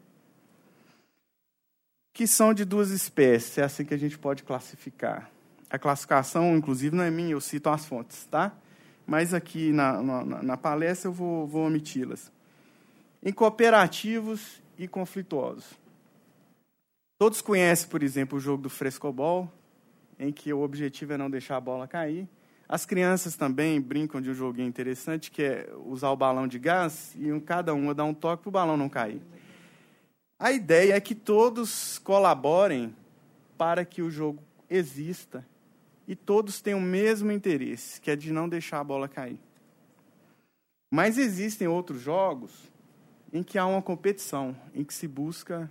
que são de duas espécies, é assim que a gente pode classificar. A classificação, inclusive, não é minha, eu cito as fontes, tá? Mas aqui na palestra eu vou omiti-las. Em cooperativos e conflituosos. Todos conhecem, por exemplo, o jogo do frescobol, em que o objetivo é não deixar a bola cair. As crianças também brincam de um joguinho interessante, que é usar o balão de gás e cada uma dá um toque para o balão não cair. A ideia é que todos colaborem para que o jogo exista e todos tenham o mesmo interesse, que é de não deixar a bola cair. Mas existem outros jogos em que há uma competição, em que se busca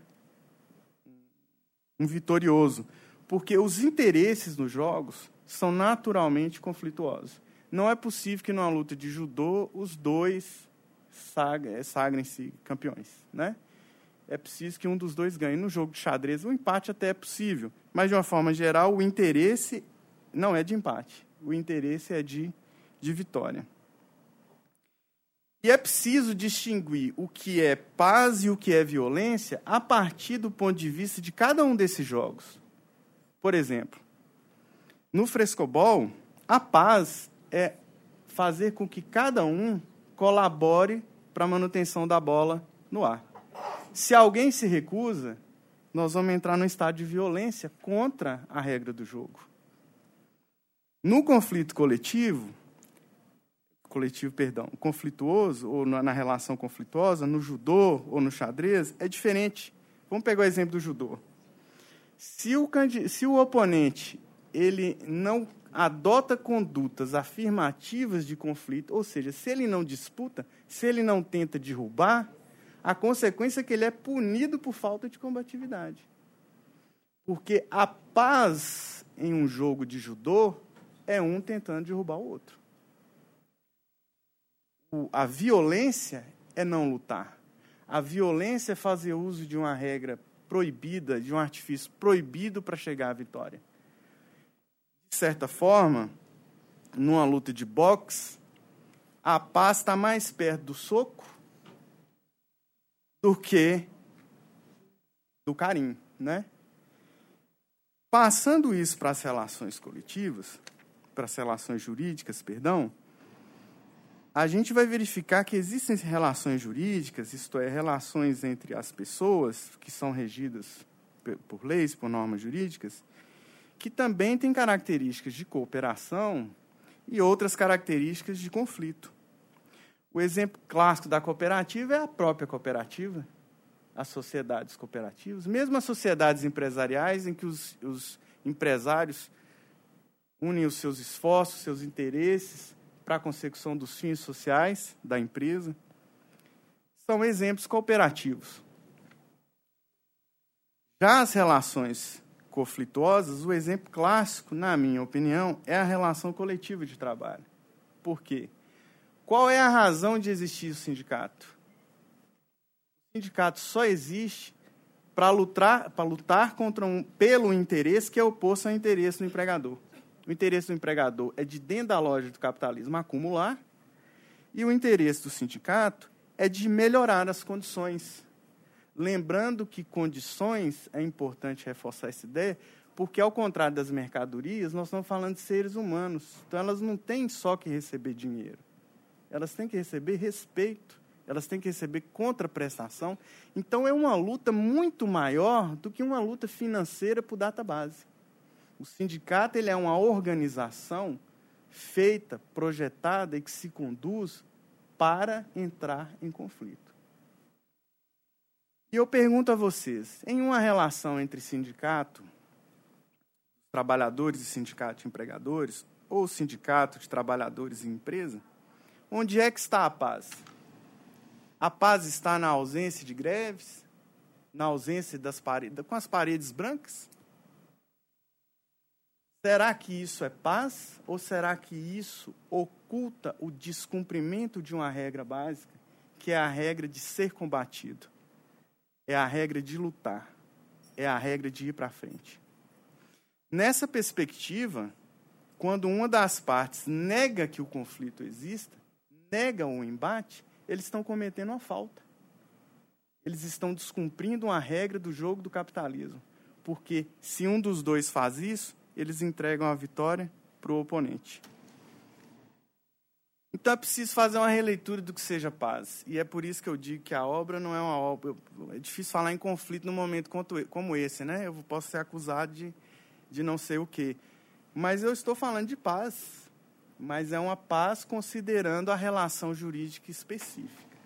um vitorioso, porque os interesses nos jogos são naturalmente conflituosos. Não é possível que numa luta de judô os dois sagrem-se campeões, né? É preciso que um dos dois ganhe. No jogo de xadrez, o empate até é possível, mas, de uma forma geral, o interesse não é de empate. O interesse é de vitória. E é preciso distinguir o que é paz e o que é violência a partir do ponto de vista de cada um desses jogos. Por exemplo, no frescobol, a paz é fazer com que cada um colabore para a manutenção da bola no ar. Se alguém se recusa, nós vamos entrar num estado de violência contra a regra do jogo. No conflito conflituoso, ou na relação conflituosa, no judô ou no xadrez, é diferente. Vamos pegar o exemplo do judô. Se o oponente ele não adota condutas afirmativas de conflito, ou seja, se ele não disputa, se ele não tenta derrubar, a consequência é que ele é punido por falta de combatividade. Porque a paz em um jogo de judô é um tentando derrubar o outro. A violência é não lutar. A violência é fazer uso de uma regra proibida, de um artifício proibido para chegar à vitória. De certa forma, numa luta de boxe, a paz está mais perto do soco do que do carinho, né? Passando isso para as relações coletivas, para as relações jurídicas, a gente vai verificar que existem relações jurídicas, isto é, relações entre as pessoas que são regidas por leis, por normas jurídicas, que também têm características de cooperação e outras características de conflito. O exemplo clássico da cooperativa é a própria cooperativa, as sociedades cooperativas, mesmo as sociedades empresariais, em que os empresários unem os seus esforços, seus interesses para a consecução dos fins sociais da empresa, são exemplos cooperativos. Já as relações conflituosas, o exemplo clássico, na minha opinião, é a relação coletiva de trabalho. Por quê? Qual é a razão de existir o sindicato? O sindicato só existe para lutar pelo interesse que é oposto ao interesse do empregador. O interesse do empregador é de dentro da loja do capitalismo acumular e o interesse do sindicato é de melhorar as condições. Lembrando que condições, é importante reforçar essa ideia, porque, ao contrário das mercadorias, nós estamos falando de seres humanos. Então, elas não têm só que receber dinheiro. Elas têm que receber respeito, elas têm que receber contraprestação. Então, é uma luta muito maior do que uma luta financeira por database. O sindicato ele é uma organização feita, projetada e que se conduz para entrar em conflito. E eu pergunto a vocês, em uma relação entre sindicato, trabalhadores e sindicato de empregadores, ou sindicato de trabalhadores e empresa, onde é que está a paz? A paz está na ausência de greves? Na ausência das paredes, com as paredes brancas? Será que isso é paz? Ou será que isso oculta o descumprimento de uma regra básica, que é a regra de ser combatido? É a regra de lutar. É a regra de ir para frente. Nessa perspectiva, quando uma das partes nega que o conflito exista, nega o embate, eles estão cometendo uma falta. Eles estão descumprindo uma regra do jogo do capitalismo. Porque se um dos dois faz isso, eles entregam a vitória para o oponente. Então é preciso fazer uma releitura do que seja paz. E é por isso que eu digo que a obra não é uma obra... É difícil falar em conflito num momento como esse, né? Eu posso ser acusado de não sei o quê. Mas eu estou falando de paz. mas é uma paz considerando a relação jurídica específica.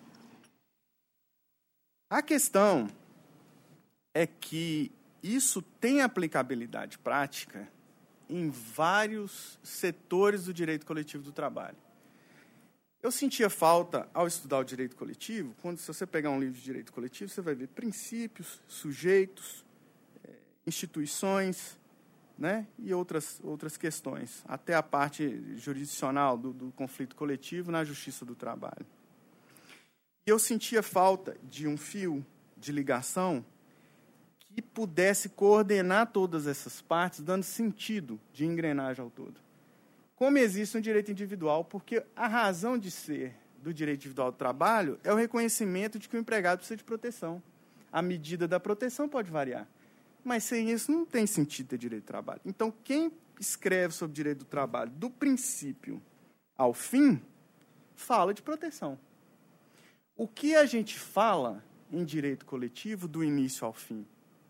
A questão é que isso tem aplicabilidade prática em vários setores do direito coletivo do trabalho. Eu sentia falta, ao estudar o direito coletivo, se você pegar um livro de direito coletivo, você vai ver princípios, sujeitos, instituições, né, e outras questões, até a parte jurisdicional do conflito coletivo na justiça do trabalho. E eu sentia falta de um fio de ligação que pudesse coordenar todas essas partes, dando sentido de engrenagem ao todo. Como existe um direito individual, porque a razão de ser do direito individual do trabalho é o reconhecimento de que o empregado precisa de proteção. A medida da proteção pode variar, mas sem isso não tem sentido ter direito do trabalho. Então, quem escreve sobre direito do trabalho do princípio ao fim, fala de proteção. O que a gente fala em direito coletivo do início ao fim?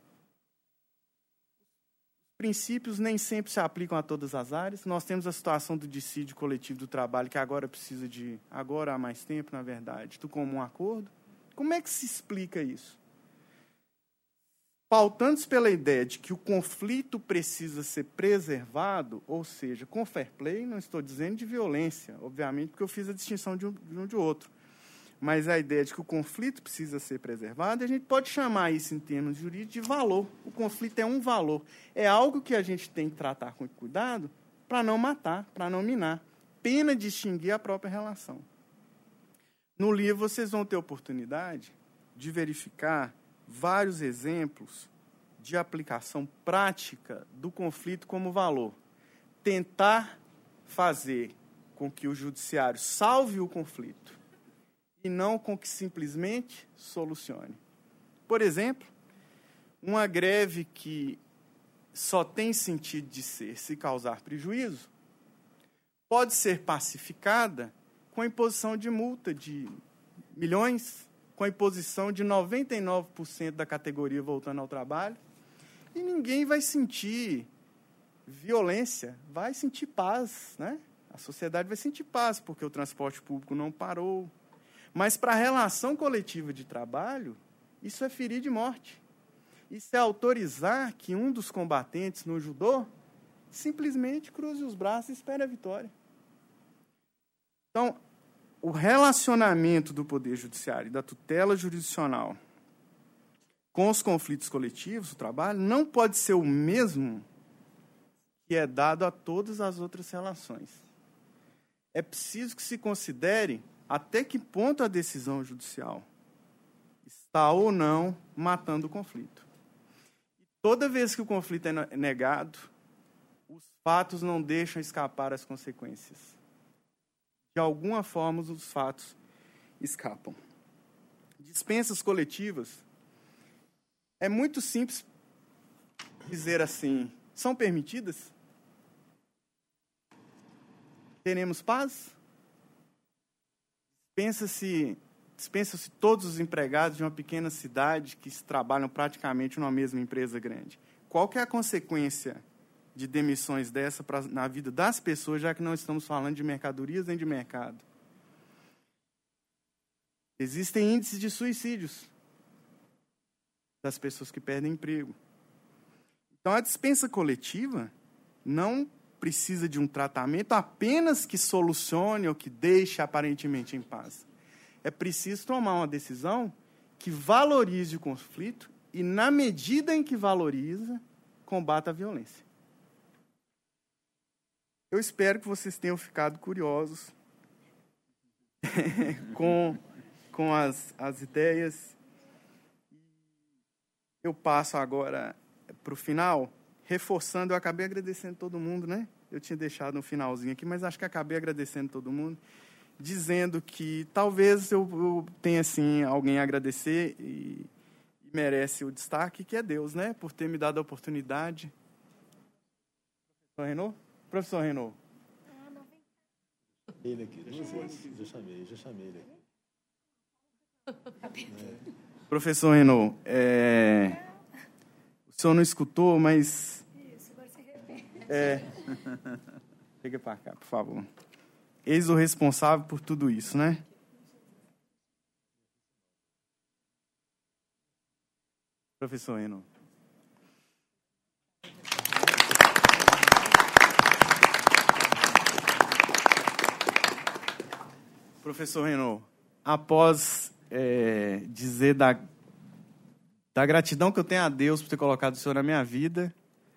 Princípios nem sempre se aplicam a todas as áreas. Nós temos a situação do dissídio coletivo do trabalho, que agora precisa agora há mais tempo, na verdade, do comum acordo. Como é que se explica isso? Pautando-se pela ideia de que o conflito precisa ser preservado, ou seja, com fair play, não estou dizendo de violência, obviamente, porque eu fiz a distinção de um de outro. Mas a ideia de que o conflito precisa ser preservado, a gente pode chamar isso, em termos jurídicos, de valor. O conflito é um valor. É algo que a gente tem que tratar com cuidado para não matar, para não minar. Pena de extinguir a própria relação. No livro, vocês vão ter oportunidade de verificar vários exemplos de aplicação prática do conflito como valor. Tentar fazer com que o judiciário salve o conflito e não com que simplesmente solucione. Por exemplo, uma greve que só tem sentido de ser se causar prejuízo pode ser pacificada com a imposição de multa de milhões, com a imposição de 99% da categoria voltando ao trabalho, e ninguém vai sentir violência, vai sentir paz, né? A sociedade vai sentir paz, porque o transporte público não parou. Mas, para a relação coletiva de trabalho, isso é ferir de morte. Isso é autorizar que um dos combatentes no judô simplesmente cruze os braços e espere a vitória. Então, o relacionamento do Poder Judiciário e da tutela jurisdicional com os conflitos coletivos do trabalho não pode ser o mesmo que é dado a todas as outras relações. É preciso que se considere até que ponto a decisão judicial está ou não matando o conflito. E toda vez que o conflito é negado, os fatos não deixam escapar as consequências. De alguma forma, os fatos escapam. Dispensas coletivas, é muito simples dizer assim, são permitidas? Teremos paz? Dispensa-se todos os empregados de uma pequena cidade que trabalham praticamente numa mesma empresa grande. Qual que é a consequência de demissões dessa na vida das pessoas, já que não estamos falando de mercadorias nem de mercado? Existem índices de suicídios das pessoas que perdem emprego. Então, a dispensa coletiva não precisa de um tratamento apenas que solucione ou que deixe aparentemente em paz. É preciso tomar uma decisão que valorize o conflito e, na medida em que valoriza, combata a violência. Eu espero que vocês tenham ficado curiosos com as ideias. Eu passo agora para o final, reforçando, eu acabei agradecendo todo mundo, né? Eu tinha deixado um finalzinho aqui, mas acho que acabei agradecendo todo mundo, dizendo que talvez eu tenha, assim, alguém a agradecer e merece o destaque, que é Deus, né? Por ter me dado a oportunidade. Professor Renaud? Professor Renaud. Ele aqui, já chamei ele aqui. Professor Renaud, o senhor não escutou, mas... Isso, agora você repete. Chega para cá, por favor. eis o responsável por tudo isso, né? Professor Renaud. Professor Renaud, após dizer da gratidão que eu tenho a Deus por ter colocado o senhor na minha vida,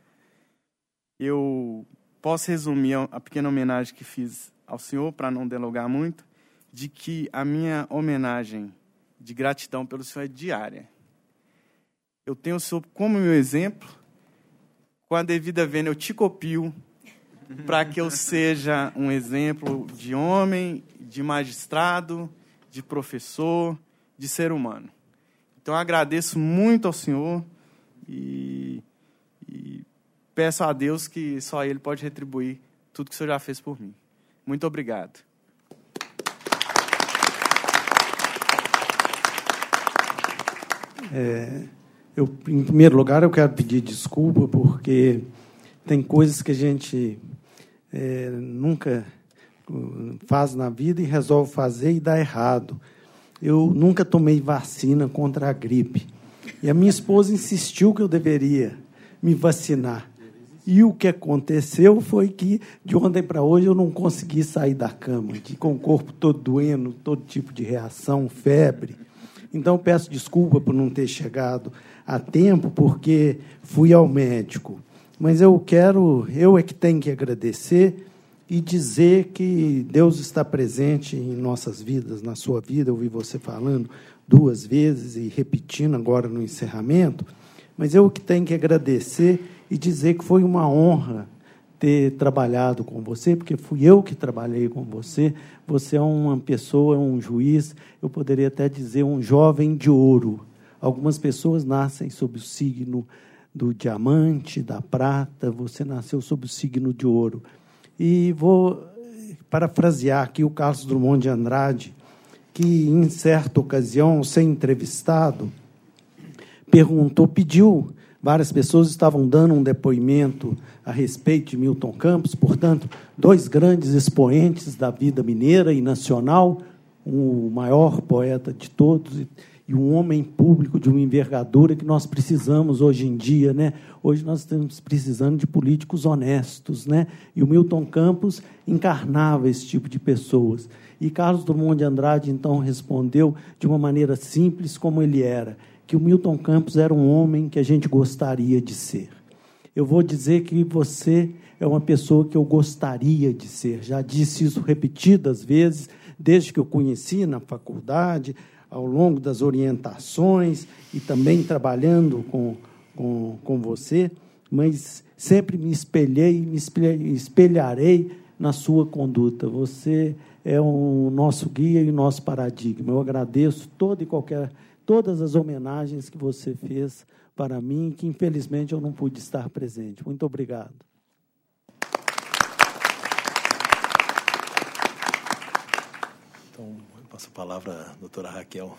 eu posso resumir a pequena homenagem que fiz ao senhor, para não delongar muito, de que a minha homenagem de gratidão pelo senhor é diária. Eu tenho o senhor como meu exemplo, com a devida vênia eu te copio, para que eu seja um exemplo de homem, de magistrado, de professor, de ser humano. Então, eu agradeço muito ao senhor e peço a Deus que só Ele pode retribuir tudo que o senhor já fez por mim. Muito obrigado. Em primeiro lugar, eu quero pedir desculpa, porque tem coisas que a gente nunca faz na vida e resolve fazer e dá errado. Eu nunca tomei vacina contra a gripe. E a minha esposa insistiu que eu deveria me vacinar. E o que aconteceu foi que, de ontem para hoje, eu não consegui sair da cama, com o corpo todo doendo, todo tipo de reação, febre. Então, peço desculpa por não ter chegado a tempo, porque fui ao médico. Mas eu é que tenho que agradecer e dizer que Deus está presente em nossas vidas, na sua vida. Eu ouvi você falando 2 vezes e repetindo agora no encerramento, mas eu que tenho que agradecer e dizer que foi uma honra ter trabalhado com você, porque fui eu que trabalhei com você. Você é uma pessoa, um juiz, eu poderia até dizer um jovem de ouro. Algumas pessoas nascem sob o signo do diamante, da prata, você nasceu sob o signo de ouro. E vou parafrasear aqui o Carlos Drummond de Andrade, que, em certa ocasião, ao ser entrevistado, pediu, várias pessoas estavam dando um depoimento a respeito de Milton Campos, portanto, 2 grandes expoentes da vida mineira e nacional, o maior poeta de todos e um homem público de uma envergadura que nós precisamos hoje em dia, né? Hoje nós estamos precisando de políticos honestos, né? E o Milton Campos encarnava esse tipo de pessoas. E Carlos Drummond de Andrade, então, respondeu de uma maneira simples como ele era, que o Milton Campos era um homem que a gente gostaria de ser. Eu vou dizer que você é uma pessoa que eu gostaria de ser. Já disse isso repetidas vezes, desde que eu conheci na faculdade, ao longo das orientações e também trabalhando com você, mas sempre me espelhei, me espelharei na sua conduta. Você é o nosso guia e o nosso paradigma. Eu agradeço todas as homenagens que você fez para mim, que infelizmente eu não pude estar presente. Muito obrigado. Então, eu passo a palavra à doutora Raquel.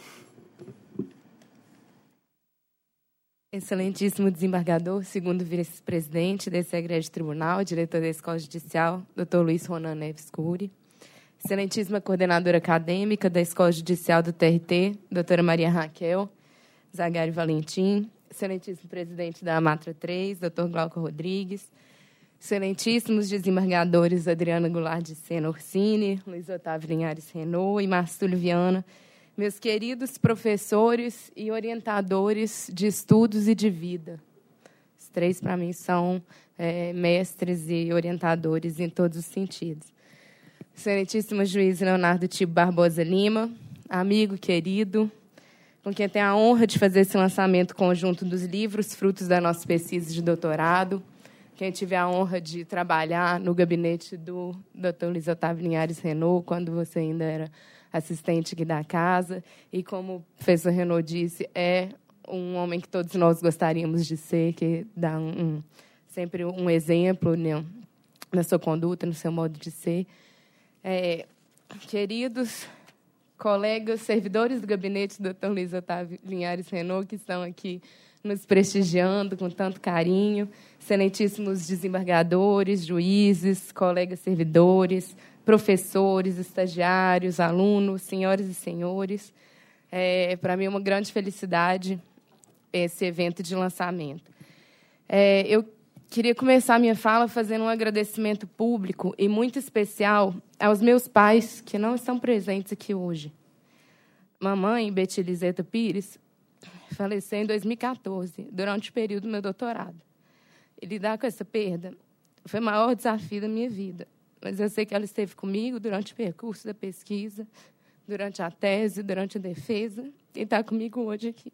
Excelentíssimo desembargador, segundo vice-presidente desse egrégio tribunal, diretor da Escola Judicial, doutor Luiz Ronan Neves Cury. Excelentíssima coordenadora acadêmica da Escola Judicial do TRT, doutora Maria Raquel Zagari Valentim. Excelentíssimo presidente da Amatra 3, doutor Glauco Rodrigues. Excelentíssimos desembargadores Adriana Goulart de Sena Orsini, Luiz Otávio Linhares Renaud e Marcílio Viana, meus queridos professores e orientadores de estudos e de vida. Os 3, para mim, são mestres e orientadores em todos os sentidos. Excelentíssimo juiz Leonardo Tibo Barbosa Lima, amigo querido, com quem tenho a honra de fazer esse lançamento conjunto dos livros, frutos da nossa pesquisa de doutorado, quem tive a honra de trabalhar no gabinete do Dr. Luiz Otávio Linhares Renaud, quando você ainda era assistente aqui da casa, e como o professor Renaud disse, é um homem que todos nós gostaríamos de ser, que dá sempre um exemplo, né, na sua conduta, no seu modo de ser. Queridos colegas, servidores do gabinete do Dr. Luiz Otávio Linhares Renaud, que estão aqui nos prestigiando com tanto carinho, excelentíssimos desembargadores, juízes, colegas servidores, professores, estagiários, alunos, senhoras e senhores. Para mim é uma grande felicidade esse evento de lançamento. Eu queria começar a minha fala fazendo um agradecimento público e muito especial aos meus pais, que não estão presentes aqui hoje. Mamãe, Betty Liseta Pires, faleceu em 2014, durante o período do meu doutorado. E lidar com essa perda foi o maior desafio da minha vida. Mas eu sei que ela esteve comigo durante o percurso da pesquisa, durante a tese, durante a defesa, e está comigo hoje aqui.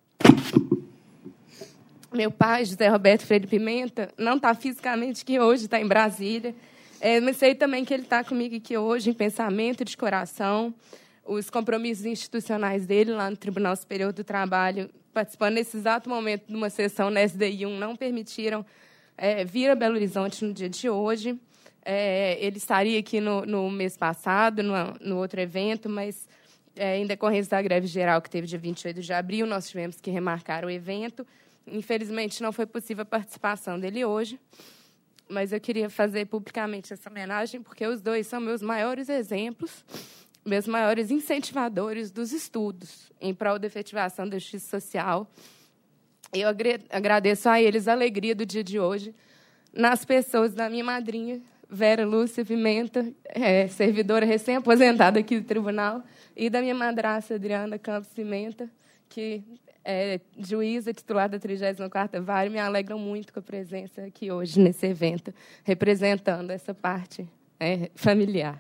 Meu pai, José Roberto Freire Pimenta, não está fisicamente aqui hoje, está em Brasília. Mas sei também que ele está comigo aqui hoje, em pensamento e de coração. Os compromissos institucionais dele, lá no Tribunal Superior do Trabalho, participando nesse exato momento de uma sessão na SDI 1, não permitiram vir a Belo Horizonte no dia de hoje. Ele estaria aqui no mês passado, no outro evento, mas, em decorrência da greve geral que teve dia 28 de abril, nós tivemos que remarcar o evento. Infelizmente, não foi possível a participação dele hoje, mas eu queria fazer publicamente essa homenagem, porque os dois são meus maiores exemplos, meus maiores incentivadores dos estudos em prol da efetivação da justiça social. Eu agradeço a eles a alegria do dia de hoje, nas pessoas da minha madrinha, Vera Lúcia Pimenta, servidora recém-aposentada aqui do tribunal, e da minha madrasta, Adriana Campos Pimenta, que é juíza titular da 34ª Vara, me alegram muito com a presença aqui hoje nesse evento, representando essa parte familiar.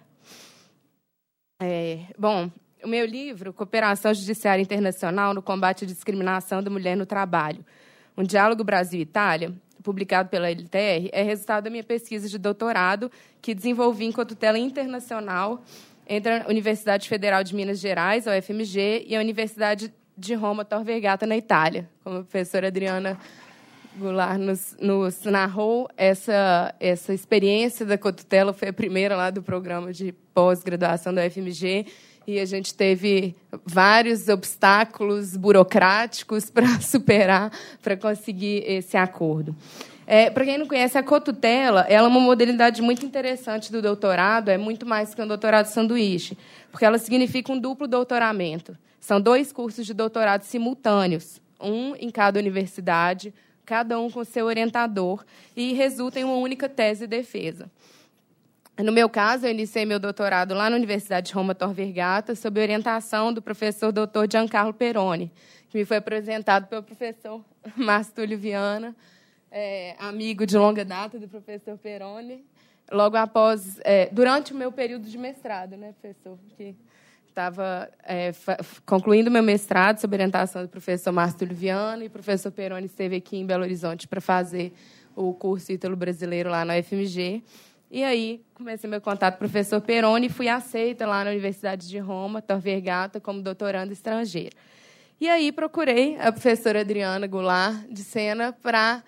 Bom, o meu livro, Cooperação Judiciária Internacional no Combate à Discriminação da Mulher no Trabalho, um diálogo Brasil-Itália, publicado pela LTR, é resultado da minha pesquisa de doutorado que desenvolvi em cotutela internacional entre a Universidade Federal de Minas Gerais, a UFMG, e a Universidade de Roma Tor Vergata, na Itália. Como a professora Adriana Goulart nos narrou, essa experiência da cotutela foi a primeira lá do programa de pós-graduação da UFMG, e a gente teve vários obstáculos burocráticos para superar, para conseguir esse acordo. Para quem não conhece, a cotutela ela é uma modalidade muito interessante do doutorado, é muito mais que um doutorado sanduíche, porque ela significa um duplo doutoramento. São 2 cursos de doutorado simultâneos, um em cada universidade, cada um com seu orientador, e resulta em uma única tese de defesa. No meu caso, eu iniciei meu doutorado lá na Universidade de Roma Tor Vergata, sob orientação do professor Dr. Giancarlo Peroni, que me foi apresentado pelo professor Márcio Túlio Viana, amigo de longa data do professor Peroni, logo após, durante o meu período de mestrado, né, professor? Que estava concluindo meu mestrado sob orientação do professor Márcio Túlio Viana, e o professor Peroni esteve aqui em Belo Horizonte para fazer o curso ítalo-brasileiro lá na UFMG. E aí, comecei meu contato com o professor Peroni e fui aceita lá na Universidade de Roma, Tor Vergata, como doutoranda estrangeira. E aí, procurei a professora Adriana Goulart de Sena para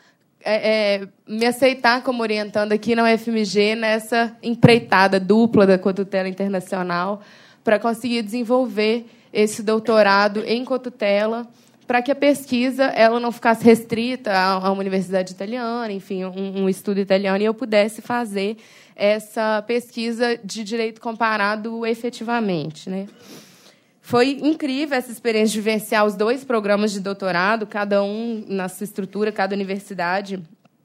me aceitar como orientanda aqui na UFMG, nessa empreitada dupla da cotutela internacional, para conseguir desenvolver esse doutorado em cotutela, para que a pesquisa ela não ficasse restrita a uma universidade italiana, enfim, um estudo italiano, e eu pudesse fazer essa pesquisa de direito comparado efetivamente, né? Foi incrível essa experiência de vivenciar os 2 programas de doutorado, cada um na sua estrutura, cada universidade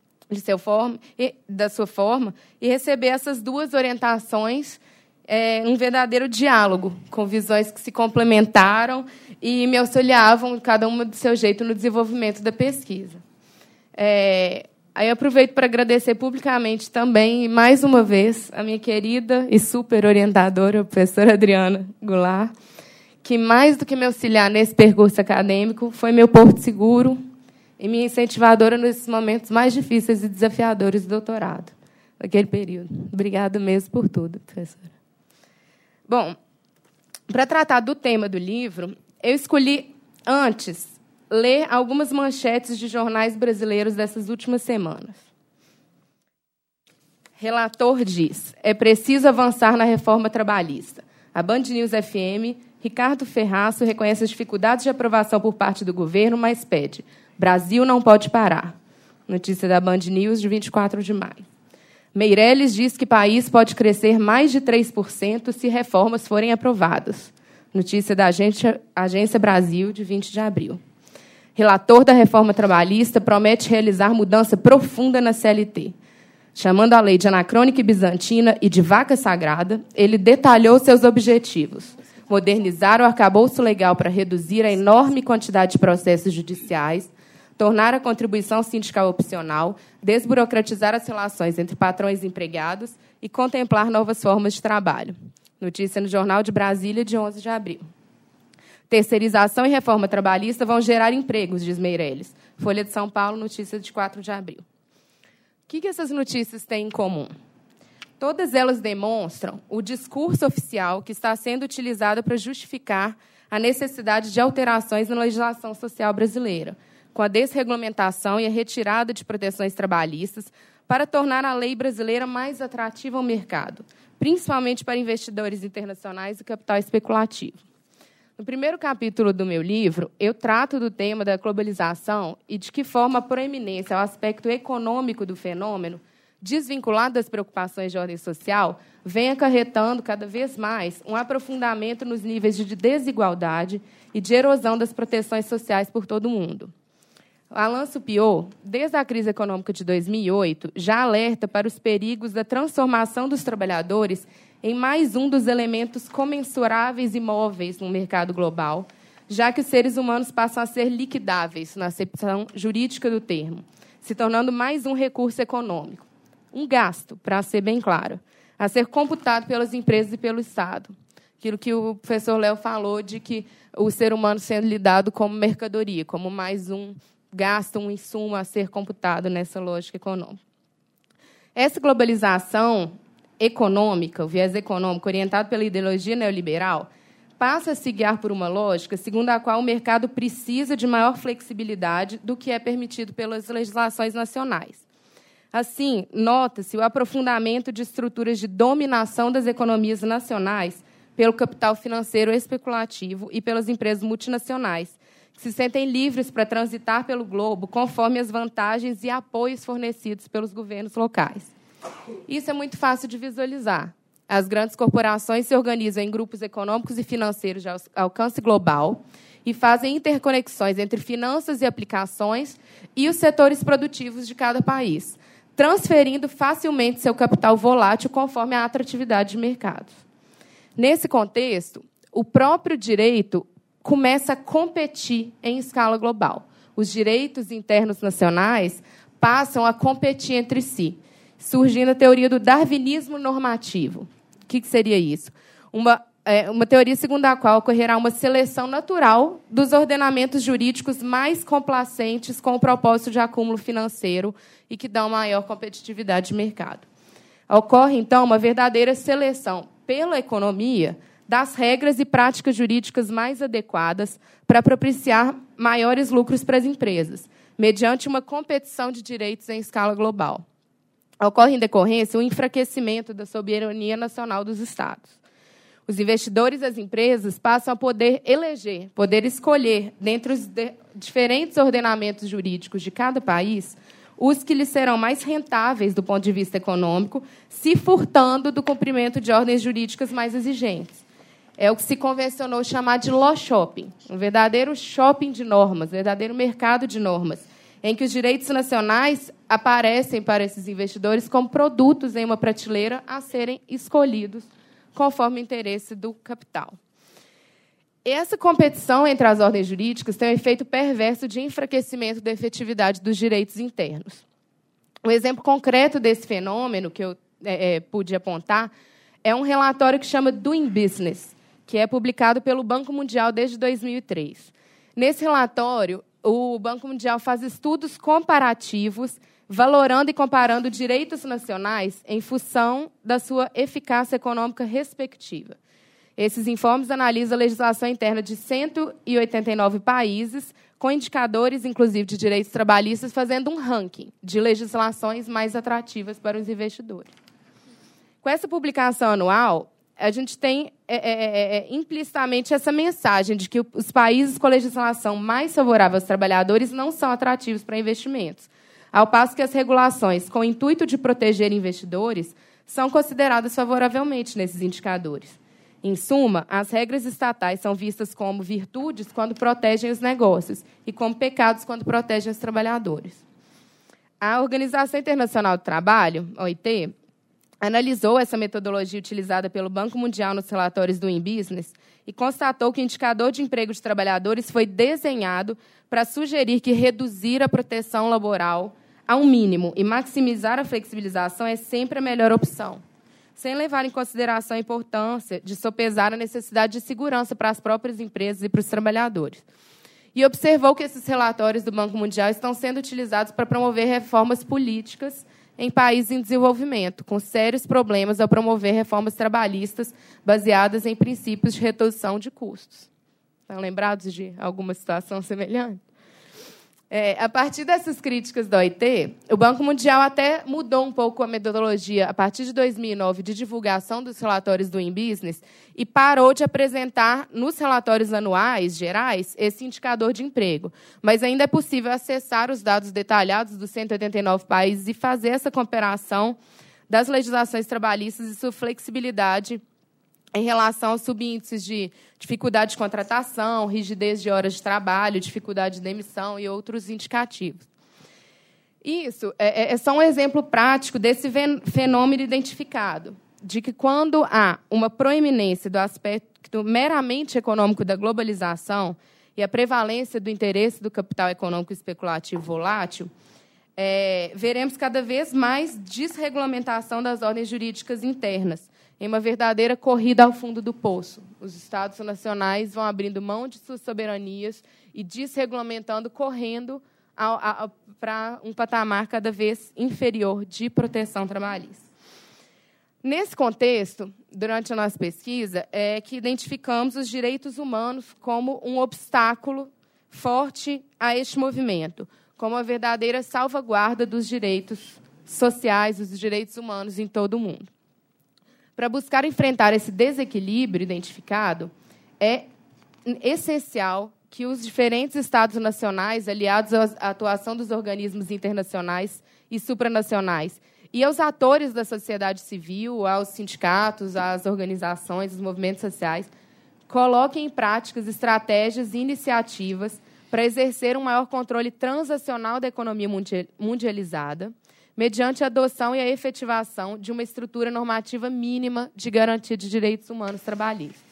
da sua forma, e receber essas 2 orientações, um verdadeiro diálogo, com visões que se complementaram e me auxiliavam, cada uma do seu jeito, no desenvolvimento da pesquisa. Aí eu aproveito para agradecer publicamente também, mais uma vez, a minha querida e super orientadora, a professora Adriana Goulart, que, mais do que me auxiliar nesse percurso acadêmico, foi meu porto seguro e minha incentivadora nesses momentos mais difíceis e desafiadores do doutorado, naquele período. Obrigada mesmo por tudo, professora. Bom, para tratar do tema do livro, eu escolhi, antes, ler algumas manchetes de jornais brasileiros dessas últimas semanas. Relator diz: é preciso avançar na reforma trabalhista. A Band News FM, Ricardo Ferraço reconhece as dificuldades de aprovação por parte do governo, mas pede: Brasil não pode parar. Notícia da Band News, de 24 de maio. Meirelles diz que o país pode crescer mais de 3% se reformas forem aprovadas. Notícia da Agência Brasil, de 20 de abril. Relator da reforma trabalhista promete realizar mudança profunda na CLT. Chamando a lei de anacrônica e bizantina e de vaca sagrada, ele detalhou seus objetivos. Modernizar o arcabouço legal para reduzir a enorme quantidade de processos judiciais, tornar a contribuição sindical opcional, desburocratizar as relações entre patrões e empregados e contemplar novas formas de trabalho. Notícia no Jornal de Brasília, de 11 de abril. Terceirização e reforma trabalhista vão gerar empregos, diz Meirelles. Folha de São Paulo, notícia de 4 de abril. O que essas notícias têm em comum? Todas elas demonstram o discurso oficial que está sendo utilizado para justificar a necessidade de alterações na legislação social brasileira, com a desregulamentação e a retirada de proteções trabalhistas para tornar a lei brasileira mais atrativa ao mercado, principalmente para investidores internacionais e capital especulativo. No primeiro capítulo do meu livro, eu trato do tema da globalização e de que forma a proeminência ao aspecto econômico do fenômeno, desvinculado das preocupações de ordem social, vem acarretando cada vez mais um aprofundamento nos níveis de desigualdade e de erosão das proteções sociais por todo o mundo. Alain Supiot, desde a crise econômica de 2008, já alerta para os perigos da transformação dos trabalhadores em mais um dos elementos comensuráveis e móveis no mercado global, já que os seres humanos passam a ser liquidáveis, na acepção jurídica do termo, se tornando mais um recurso econômico. Um gasto, para ser bem claro, a ser computado pelas empresas e pelo Estado. Aquilo que o professor Léo falou de que o ser humano sendo lidado como mercadoria, como mais um gasto, um insumo a ser computado nessa lógica econômica. Essa globalização econômica, o viés econômico orientado pela ideologia neoliberal, passa a se guiar por uma lógica segundo a qual o mercado precisa de maior flexibilidade do que é permitido pelas legislações nacionais. Assim, nota-se o aprofundamento de estruturas de dominação das economias nacionais pelo capital financeiro especulativo e pelas empresas multinacionais, que se sentem livres para transitar pelo globo conforme as vantagens e apoios fornecidos pelos governos locais. Isso é muito fácil de visualizar. As grandes corporações se organizam em grupos econômicos e financeiros de alcance global e fazem interconexões entre finanças e aplicações e os setores produtivos de cada país, transferindo facilmente seu capital volátil conforme a atratividade de mercados. Nesse contexto, o próprio direito começa a competir em escala global. Os direitos internos nacionais passam a competir entre si, surgindo a teoria do darwinismo normativo. O que seria isso? Uma teoria segundo a qual ocorrerá uma seleção natural dos ordenamentos jurídicos mais complacentes com o propósito de acúmulo financeiro e que dão maior competitividade de mercado. Ocorre, então, uma verdadeira seleção pela economia das regras e práticas jurídicas mais adequadas para propiciar maiores lucros para as empresas, mediante uma competição de direitos em escala global. Ocorre, em decorrência, o enfraquecimento da soberania nacional dos Estados. Os investidores e as empresas passam a poder eleger, poder escolher, dentre os diferentes ordenamentos jurídicos de cada país, os que lhes serão mais rentáveis do ponto de vista econômico, se furtando do cumprimento de ordens jurídicas mais exigentes. É o que se convencionou chamar de law shopping, um verdadeiro shopping de normas, um verdadeiro mercado de normas, em que os direitos nacionais aparecem para esses investidores como produtos em uma prateleira a serem escolhidos conforme o interesse do capital. Essa competição entre as ordens jurídicas tem um efeito perverso de enfraquecimento da efetividade dos direitos internos. Um exemplo concreto desse fenômeno que eu pude apontar é um relatório que chama Doing Business, que é publicado pelo Banco Mundial desde 2003. Nesse relatório, o Banco Mundial faz estudos comparativos, valorando e comparando direitos nacionais em função da sua eficácia econômica respectiva. Esses informes analisam a legislação interna de 189 países, com indicadores, inclusive, de direitos trabalhistas, fazendo um ranking de legislações mais atrativas para os investidores. Com essa publicação anual, a gente tem implicitamente essa mensagem de que os países com legislação mais favorável aos trabalhadores não são atrativos para investimentos. ao passo que as regulações com o intuito de proteger investidores são consideradas favoravelmente nesses indicadores. Em suma, as regras estatais são vistas como virtudes quando protegem os negócios e como pecados quando protegem os trabalhadores. A Organização Internacional do Trabalho, OIT, analisou essa metodologia utilizada pelo Banco Mundial nos relatórios do InBusiness e constatou que o indicador de emprego de trabalhadores foi desenhado para sugerir que reduzir a proteção laboral a um mínimo e maximizar a flexibilização é sempre a melhor opção, sem levar em consideração a importância de sopesar a necessidade de segurança para as próprias empresas e para os trabalhadores. E observou que esses relatórios do Banco Mundial estão sendo utilizados para promover reformas políticas em países em desenvolvimento, com sérios problemas ao promover reformas trabalhistas baseadas em princípios de redução de custos. Estão lembrados de alguma situação semelhante? A partir dessas críticas da OIT, o Banco Mundial até mudou um pouco a metodologia, a partir de 2009, de divulgação dos relatórios do InBusiness e parou de apresentar, nos relatórios anuais gerais, esse indicador de emprego. Mas ainda é possível acessar os dados detalhados dos 189 países e fazer essa comparação das legislações trabalhistas e sua flexibilidade em relação aos subíndices de dificuldade de contratação, rigidez de horas de trabalho, dificuldade de demissão e outros indicativos. Isso é só um exemplo prático desse fenômeno identificado, de que quando há uma proeminência do aspecto meramente econômico da globalização e a prevalência do interesse do capital econômico especulativo volátil, veremos cada vez mais desregulamentação das ordens jurídicas internas, em uma verdadeira corrida ao fundo do poço. Os Estados nacionais vão abrindo mão de suas soberanias e desregulamentando, correndo para um patamar cada vez inferior de proteção trabalhista. Nesse contexto, durante a nossa pesquisa, é que identificamos os direitos humanos como um obstáculo forte a este movimento, como a verdadeira salvaguarda dos direitos sociais, dos direitos humanos em todo o mundo. Para buscar enfrentar esse desequilíbrio identificado, é essencial que os diferentes Estados nacionais, aliados à atuação dos organismos internacionais e supranacionais, e aos atores da sociedade civil, aos sindicatos, às organizações, aos movimentos sociais, coloquem em prática estratégias e iniciativas para exercer um maior controle transacional da economia mundializada, mediante a adoção e a efetivação de uma estrutura normativa mínima de garantia de direitos humanos trabalhistas.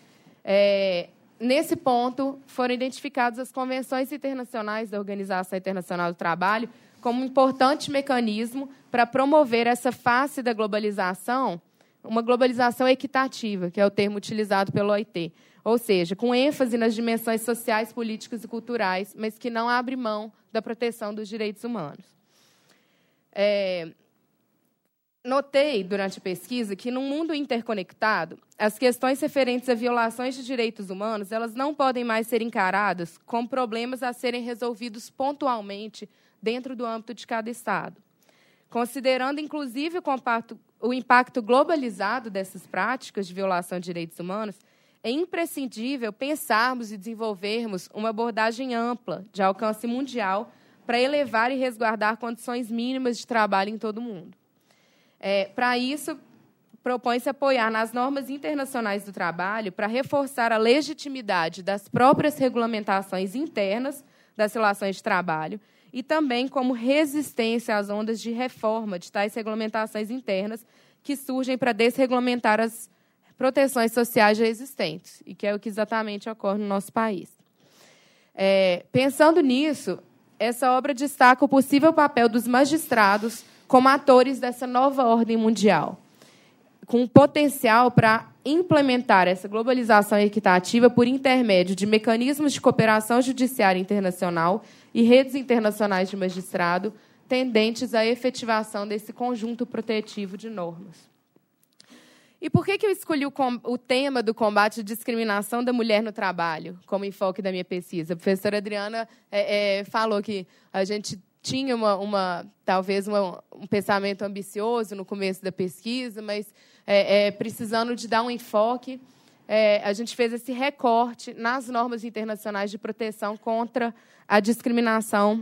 Nesse ponto, foram identificadas as convenções internacionais da Organização Internacional do Trabalho como um importante mecanismo para promover essa face da globalização, uma globalização equitativa, que é o termo utilizado pelo OIT, ou seja, com ênfase nas dimensões sociais, políticas e culturais, mas que não abre mão da proteção dos direitos humanos. Notei, durante a pesquisa, que, num mundo interconectado, as questões referentes a violações de direitos humanos elas não podem mais ser encaradas como problemas a serem resolvidos pontualmente dentro do âmbito de cada Estado. Considerando, inclusive, o impacto globalizado dessas práticas de violação de direitos humanos, é imprescindível pensarmos e desenvolvermos uma abordagem ampla, de alcance mundial, para elevar e resguardar condições mínimas de trabalho em todo o mundo. Para isso, propõe-se apoiar nas normas internacionais do trabalho para reforçar a legitimidade das próprias regulamentações internas das relações de trabalho e também como resistência às ondas de reforma de tais regulamentações internas que surgem para desregulamentar as proteções sociais já existentes, e que é o que exatamente ocorre no nosso país. Pensando nisso, essa obra destaca o possível papel dos magistrados como atores dessa nova ordem mundial, com potencial para implementar essa globalização equitativa por intermédio de mecanismos de cooperação judiciária internacional e redes internacionais de magistrado tendentes à efetivação desse conjunto protetivo de normas. E por que eu escolhi o tema do combate à discriminação da mulher no trabalho como enfoque da minha pesquisa? A professora Adriana falou que a gente tinha talvez um pensamento ambicioso no começo da pesquisa, mas precisando de dar um enfoque, a gente fez esse recorte nas normas internacionais de proteção contra a discriminação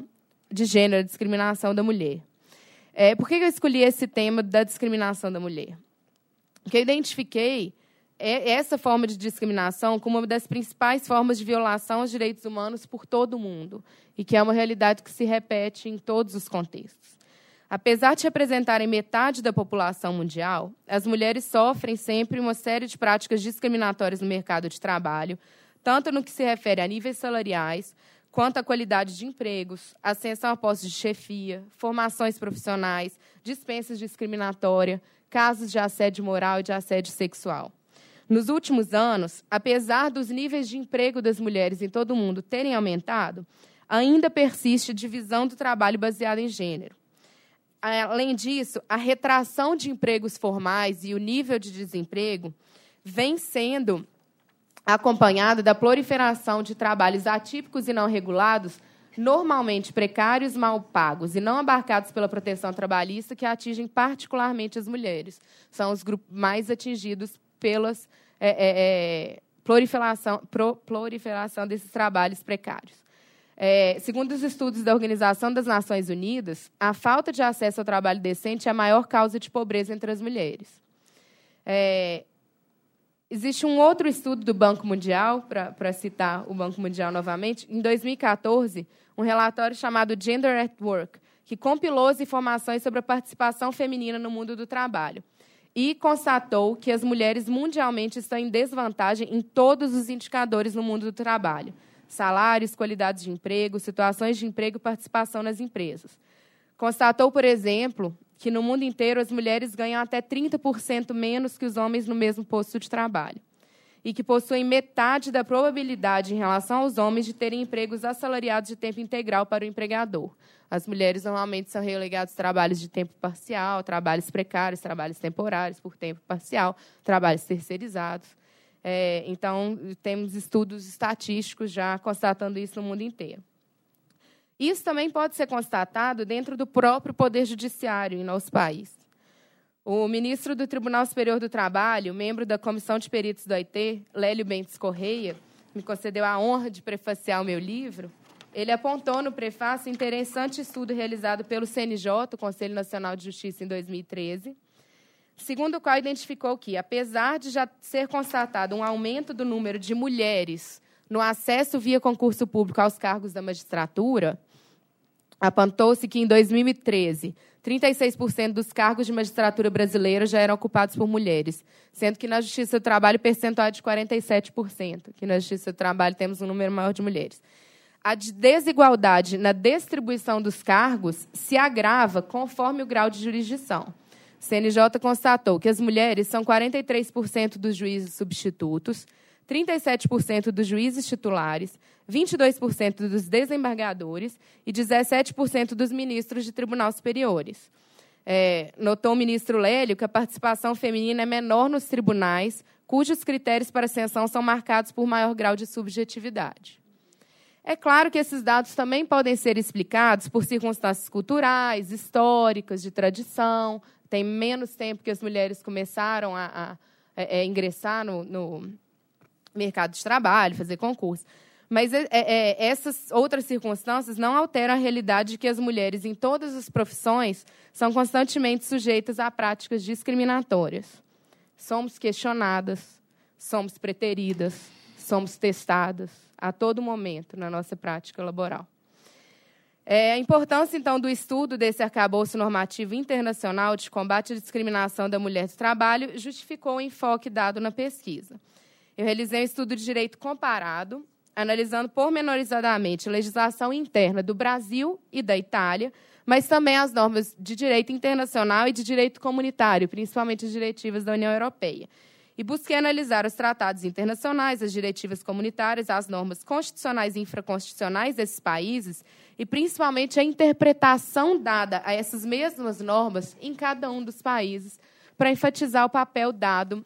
de gênero, a discriminação da mulher. Por que eu escolhi esse tema da discriminação da mulher? Porque eu identifiquei essa forma de discriminação como uma das principais formas de violação aos direitos humanos por todo o mundo, e que é uma realidade que se repete em todos os contextos. Apesar de representarem metade da população mundial, as mulheres sofrem sempre uma série de práticas discriminatórias no mercado de trabalho, tanto no que se refere a níveis salariais, quanto à qualidade de empregos, ascensão a postos de chefia, formações profissionais, dispensas discriminatórias, casos de assédio moral e de assédio sexual. Nos últimos anos, apesar dos níveis de emprego das mulheres em todo o mundo terem aumentado, ainda persiste a divisão do trabalho baseada em gênero. Além disso, a retração de empregos formais e o nível de desemprego vem sendo acompanhado da proliferação de trabalhos atípicos e não regulados, normalmente precários, mal pagos e não abarcados pela proteção trabalhista, que atingem particularmente as mulheres. São os grupos mais atingidos pelas proliferação desses trabalhos precários. Segundo os estudos da Organização das Nações Unidas, a falta de acesso ao trabalho decente é a maior causa de pobreza entre as mulheres. Existe um outro estudo do Banco Mundial, para citar o Banco Mundial novamente, em 2014, um relatório chamado Gender at Work, que compilou as informações sobre a participação feminina no mundo do trabalho e constatou que as mulheres mundialmente estão em desvantagem em todos os indicadores no mundo do trabalho: salários, qualidade de emprego, situações de emprego e participação nas empresas. Constatou, por exemplo, que no mundo inteiro as mulheres ganham até 30% menos que os homens no mesmo posto de trabalho e que possuem metade da probabilidade em relação aos homens de terem empregos assalariados de tempo integral para o empregador. As mulheres normalmente são relegadas a trabalhos de tempo parcial, trabalhos precários, trabalhos temporários por tempo parcial, trabalhos terceirizados. Então, temos estudos estatísticos já constatando isso no mundo inteiro. Isso também pode ser constatado dentro do próprio Poder Judiciário em nosso país. O ministro do Tribunal Superior do Trabalho, membro da Comissão de Peritos do OIT, Lélio Bentes Correia, me concedeu a honra de prefaciar o meu livro. Ele apontou no prefácio um interessante estudo realizado pelo CNJ, o Conselho Nacional de Justiça, em 2013, segundo o qual identificou que, apesar de já ser constatado um aumento do número de mulheres no acesso via concurso público aos cargos da magistratura, apontou-se que, em 2013, 36% dos cargos de magistratura brasileira já eram ocupados por mulheres, sendo que na Justiça do Trabalho o percentual é de 47%, que na Justiça do Trabalho temos um número maior de mulheres. A desigualdade na distribuição dos cargos se agrava conforme o grau de jurisdição. O CNJ constatou que as mulheres são 43% dos juízes substitutos, 37% dos juízes titulares, 22% dos desembargadores e 17% dos ministros de tribunal superiores. Notou o ministro Lélio que a participação feminina é menor nos tribunais, cujos critérios para ascensão são marcados por maior grau de subjetividade. É claro que esses dados também podem ser explicados por circunstâncias culturais, históricas, de tradição. Tem menos tempo que as mulheres começaram a ingressar no mercado de trabalho, fazer concurso. Mas essas outras circunstâncias não alteram a realidade de que as mulheres, em todas as profissões, são constantemente sujeitas a práticas discriminatórias. Somos questionadas, somos preteridas, somos testadas a todo momento na nossa prática laboral. A importância, então, do estudo desse arcabouço normativo internacional de combate à discriminação da mulher do trabalho justificou o enfoque dado na pesquisa. Eu realizei um estudo de direito comparado, analisando pormenorizadamente a legislação interna do Brasil e da Itália, mas também as normas de direito internacional e de direito comunitário, principalmente as diretivas da União Europeia. E busquei analisar os tratados internacionais, as diretivas comunitárias, as normas constitucionais e infraconstitucionais desses países e, principalmente, a interpretação dada a essas mesmas normas em cada um dos países para enfatizar o papel dado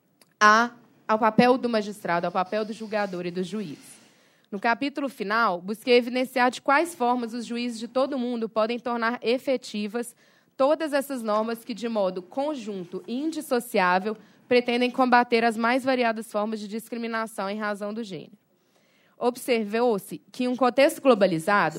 ao papel do magistrado, ao papel do julgador e do juiz. No capítulo final, busquei evidenciar de quais formas os juízes de todo o mundo podem tornar efetivas todas essas normas que, de modo conjunto e indissociável, pretendem combater as mais variadas formas de discriminação em razão do gênero. Observou-se que, em um contexto globalizado,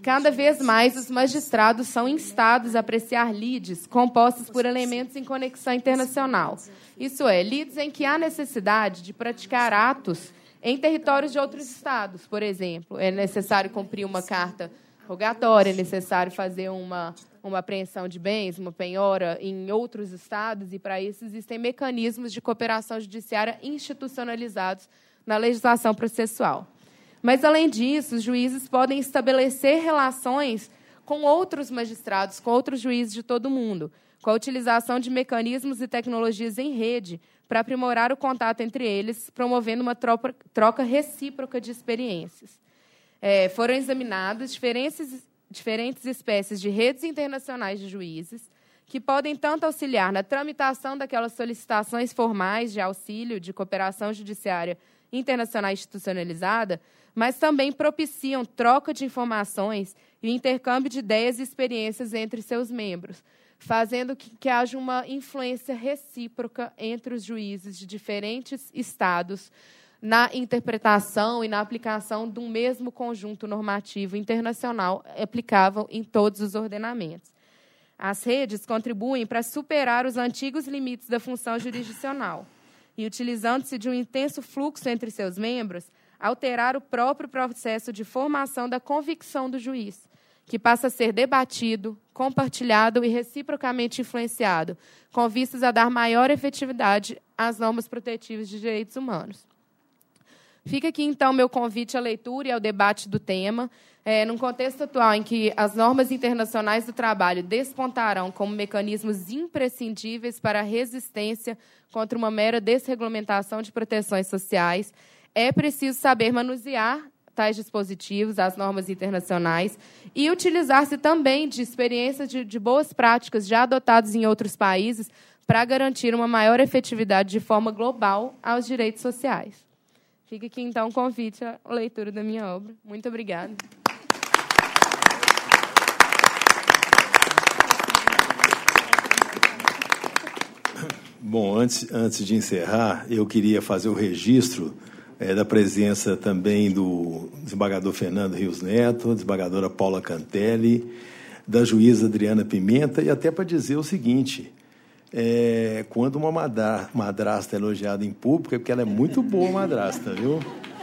cada vez mais os magistrados são instados a apreciar lides compostos por elementos em conexão internacional. Isso é, lides em que há necessidade de praticar atos em territórios de outros estados. Por exemplo, é necessário cumprir uma carta rogatória, é necessário fazer uma apreensão de bens, uma penhora em outros estados, e, para isso, existem mecanismos de cooperação judiciária institucionalizados na legislação processual. Mas, além disso, os juízes podem estabelecer relações com outros magistrados, com outros juízes de todo o mundo, com a utilização de mecanismos e tecnologias em rede para aprimorar o contato entre eles, promovendo uma troca recíproca de experiências. Foram examinadas diferentes espécies de redes internacionais de juízes, que podem tanto auxiliar na tramitação daquelas solicitações formais de auxílio de cooperação judiciária internacional institucionalizada, mas também propiciam troca de informações e intercâmbio de ideias e experiências entre seus membros, fazendo que haja uma influência recíproca entre os juízes de diferentes estados na interpretação e na aplicação de um mesmo conjunto normativo internacional aplicável em todos os ordenamentos. As redes contribuem para superar os antigos limites da função jurisdicional e, utilizando-se de um intenso fluxo entre seus membros, alterar o próprio processo de formação da convicção do juiz, que passa a ser debatido, compartilhado e reciprocamente influenciado, com vistas a dar maior efetividade às normas protetivas de direitos humanos. Fica aqui, então, meu convite à leitura e ao debate do tema, num contexto atual em que as normas internacionais do trabalho despontarão como mecanismos imprescindíveis para a resistência contra uma mera desregulamentação de proteções sociais. É preciso saber manusear tais dispositivos, as normas internacionais, e utilizar-se também de experiências de boas práticas já adotadas em outros países para garantir uma maior efetividade de forma global aos direitos sociais. Fica aqui, então, o convite à leitura da minha obra. Muito obrigada. Bom, antes de encerrar, eu queria fazer o registro da presença também do desembargador Fernando Rios Neto, desembargadora Paula Cantelli, da juíza Adriana Pimenta, e até para dizer o seguinte: quando uma madrasta é elogiada em público, é porque ela é muito boa madrasta, viu?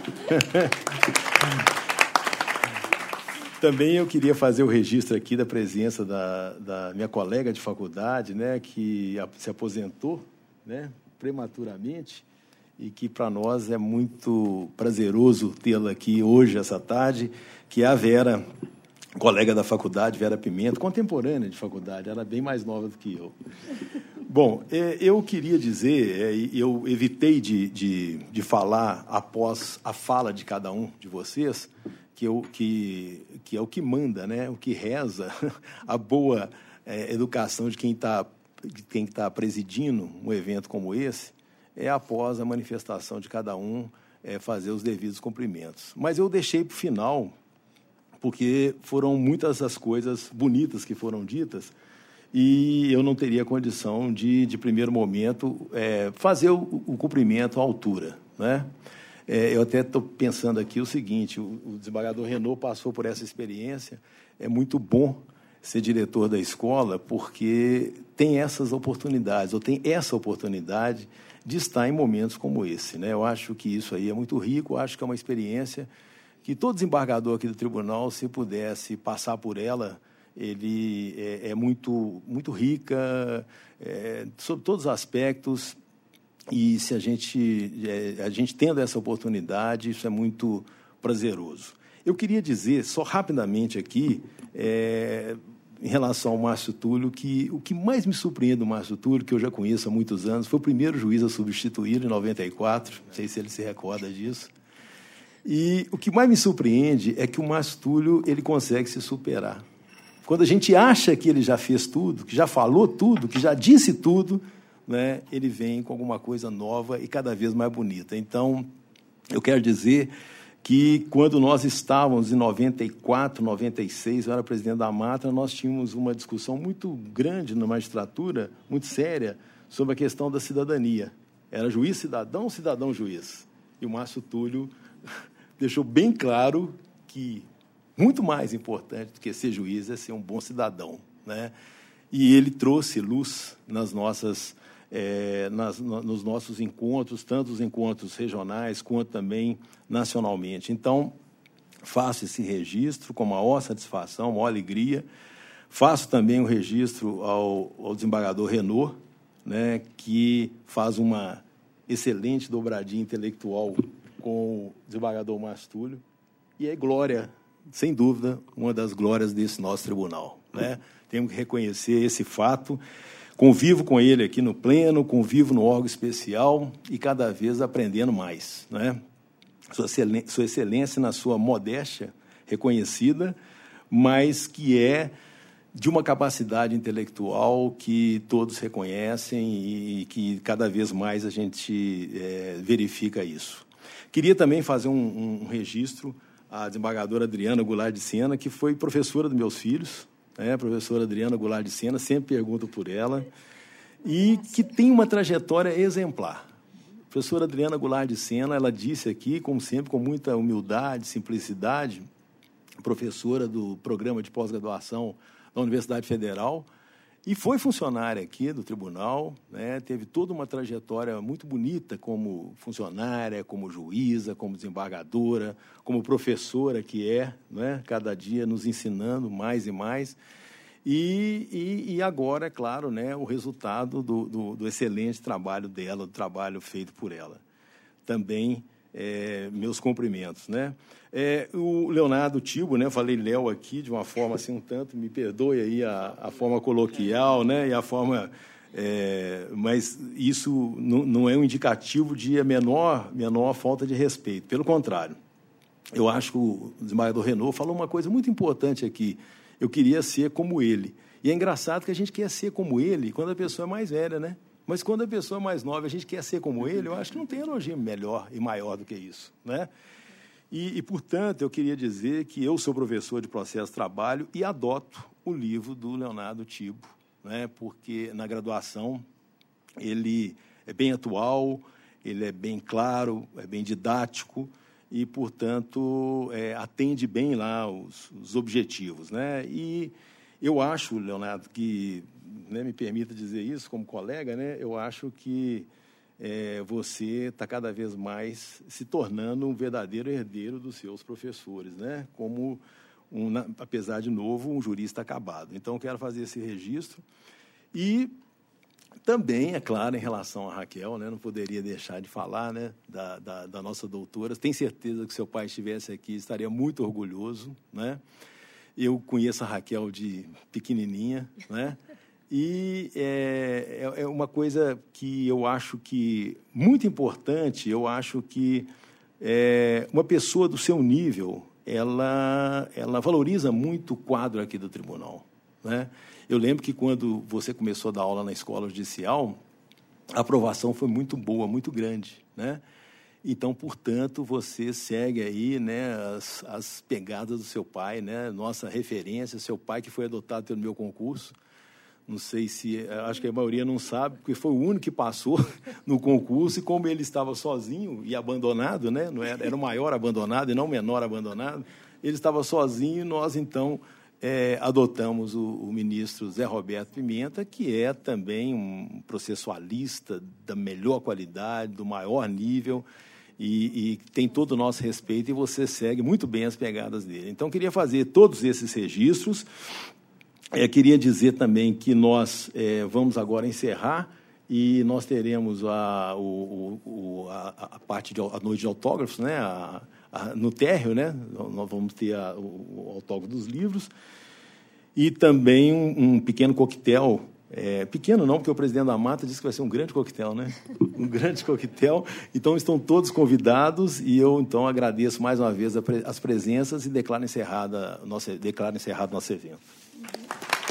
Também eu queria fazer o registro aqui da presença da minha colega de faculdade, né, que se aposentou, né, prematuramente, e que para nós é muito prazeroso tê-la aqui hoje, essa tarde, que é a Vera, colega da faculdade, Vera Pimenta, contemporânea de faculdade, ela é bem mais nova do que eu. Bom, eu queria dizer, eu evitei de falar após a fala de cada um de vocês, que é o que manda, né, o que reza a boa educação de quem está presidindo um evento como esse, após a manifestação de cada um, fazer os devidos cumprimentos. Mas eu deixei para o final, porque foram muitas as coisas bonitas que foram ditas, e eu não teria condição de primeiro momento, fazer o cumprimento à altura, né? Eu até estou pensando aqui o seguinte: o desembargador Renaud passou por essa experiência, é muito bom ser diretor da escola, porque tem essas oportunidades, ou tem essa oportunidade de estar em momentos como esse, né? Eu acho que isso aí é muito rico, acho que é uma experiência que todo desembargador aqui do tribunal, se pudesse passar por ela, ele é muito, muito rica, sob todos os aspectos, e se a gente tendo essa oportunidade, isso é muito prazeroso. Eu queria dizer, só rapidamente aqui, em relação ao Márcio Túlio, que o que mais me surpreende do Márcio Túlio, que eu já conheço há muitos anos, foi o primeiro juiz a substituí-lo em 94, não sei se ele se recorda disso. E o que mais me surpreende é que o Márcio Túlio, ele consegue se superar. Quando a gente acha que ele já fez tudo, que já falou tudo, que já disse tudo, né, ele vem com alguma coisa nova e cada vez mais bonita. Então, eu quero dizer que quando nós estávamos em 94, 96, eu era presidente da Matra, nós tínhamos uma discussão muito grande na magistratura, muito séria, sobre a questão da cidadania. Era juiz-cidadão, cidadão-juiz. E o Márcio Túlio deixou bem claro que muito mais importante do que ser juiz é ser um bom cidadão, né? E ele trouxe luz nas nossas, nos nossos encontros, tanto os encontros regionais quanto também nacionalmente. Então, faço esse registro com maior satisfação, maior alegria. Faço também um registro ao desembargador Renaud, né, que faz uma excelente dobradinha intelectual com o desembargador Márcio Túlio, e é glória, sem dúvida, uma das glórias desse nosso tribunal, né? Temos que reconhecer esse fato. Convivo com ele aqui no Pleno, convivo no órgão especial e cada vez aprendendo mais, né? Sua excelência na sua modéstia reconhecida, mas que é de uma capacidade intelectual que todos reconhecem e que cada vez mais a gente verifica isso. Queria também fazer um registro à desembargadora Adriana Goulart de Sena, que foi professora dos meus filhos, né? Professora Adriana Goulart de Sena, sempre pergunto por ela, e que tem uma trajetória exemplar. A professora Adriana Goulart de Sena, ela disse aqui, como sempre, com muita humildade, simplicidade, professora do programa de pós-graduação da Universidade Federal, e foi funcionária aqui do tribunal, né? Teve toda uma trajetória muito bonita como funcionária, como juíza, como desembargadora, como professora que né? Cada dia nos ensinando mais e mais. E agora, é claro, né? O resultado do excelente trabalho dela, do trabalho feito por ela. Também meus cumprimentos, né? O Leonardo Tibo, né? Eu falei Léo aqui de uma forma assim um tanto, me perdoe aí a forma coloquial, né? E a forma, mas isso não é um indicativo de a menor falta de respeito. Pelo contrário, eu acho que o desembargador Renaud falou uma coisa muito importante aqui. Eu queria ser como ele. E é engraçado que a gente quer ser como ele quando a pessoa é mais velha, né? Mas quando a pessoa é mais nova, a gente quer ser como ele, eu acho que não tem elogio melhor e maior do que isso, né? Portanto, eu queria dizer que eu sou professor de processo de trabalho e adoto o livro do Leonardo Tibo, né? Porque na graduação ele é bem atual, ele é bem claro, é bem didático e, portanto, atende bem lá os objetivos, né? E eu acho, Leonardo, que, né, me permita dizer isso como colega, né? Eu acho que você está cada vez mais se tornando um verdadeiro herdeiro dos seus professores, né? Como, apesar de novo, um jurista acabado. Então, quero fazer esse registro. E também, é claro, em relação a Raquel, né? Não poderia deixar de falar, né? da nossa doutora. Tenho certeza que se seu pai estivesse aqui, estaria muito orgulhoso, né? Eu conheço a Raquel de pequenininha, né? E é uma coisa que eu acho que muito importante. Eu acho que uma pessoa do seu nível, ela valoriza muito o quadro aqui do tribunal, né? Eu lembro que quando você começou a dar aula na escola judicial, a aprovação foi muito boa, muito grande, né? Então, portanto, você segue aí, né, as pegadas do seu pai, né? Nossa referência, seu pai que foi adotado pelo meu concurso. Não sei se, acho que a maioria não sabe, porque foi o único que passou no concurso, e como ele estava sozinho e abandonado, né? Não era o maior abandonado e não o menor abandonado, ele estava sozinho, e nós, então, adotamos o ministro Zé Roberto Pimenta, que é também um processualista da melhor qualidade, do maior nível, e tem todo o nosso respeito, e você segue muito bem as pegadas dele. Então, queria fazer todos esses registros. Queria dizer também que nós vamos agora encerrar, e nós teremos a parte a noite de autógrafos, né? No térreo, né? Nós vamos ter o autógrafo dos livros, e também um pequeno coquetel. Pequeno não, porque o presidente da Mata disse que vai ser um grande coquetel, né? Um grande coquetel. Então, estão todos convidados, e eu, então, agradeço mais uma vez as presenças e declaro encerrado o nosso evento.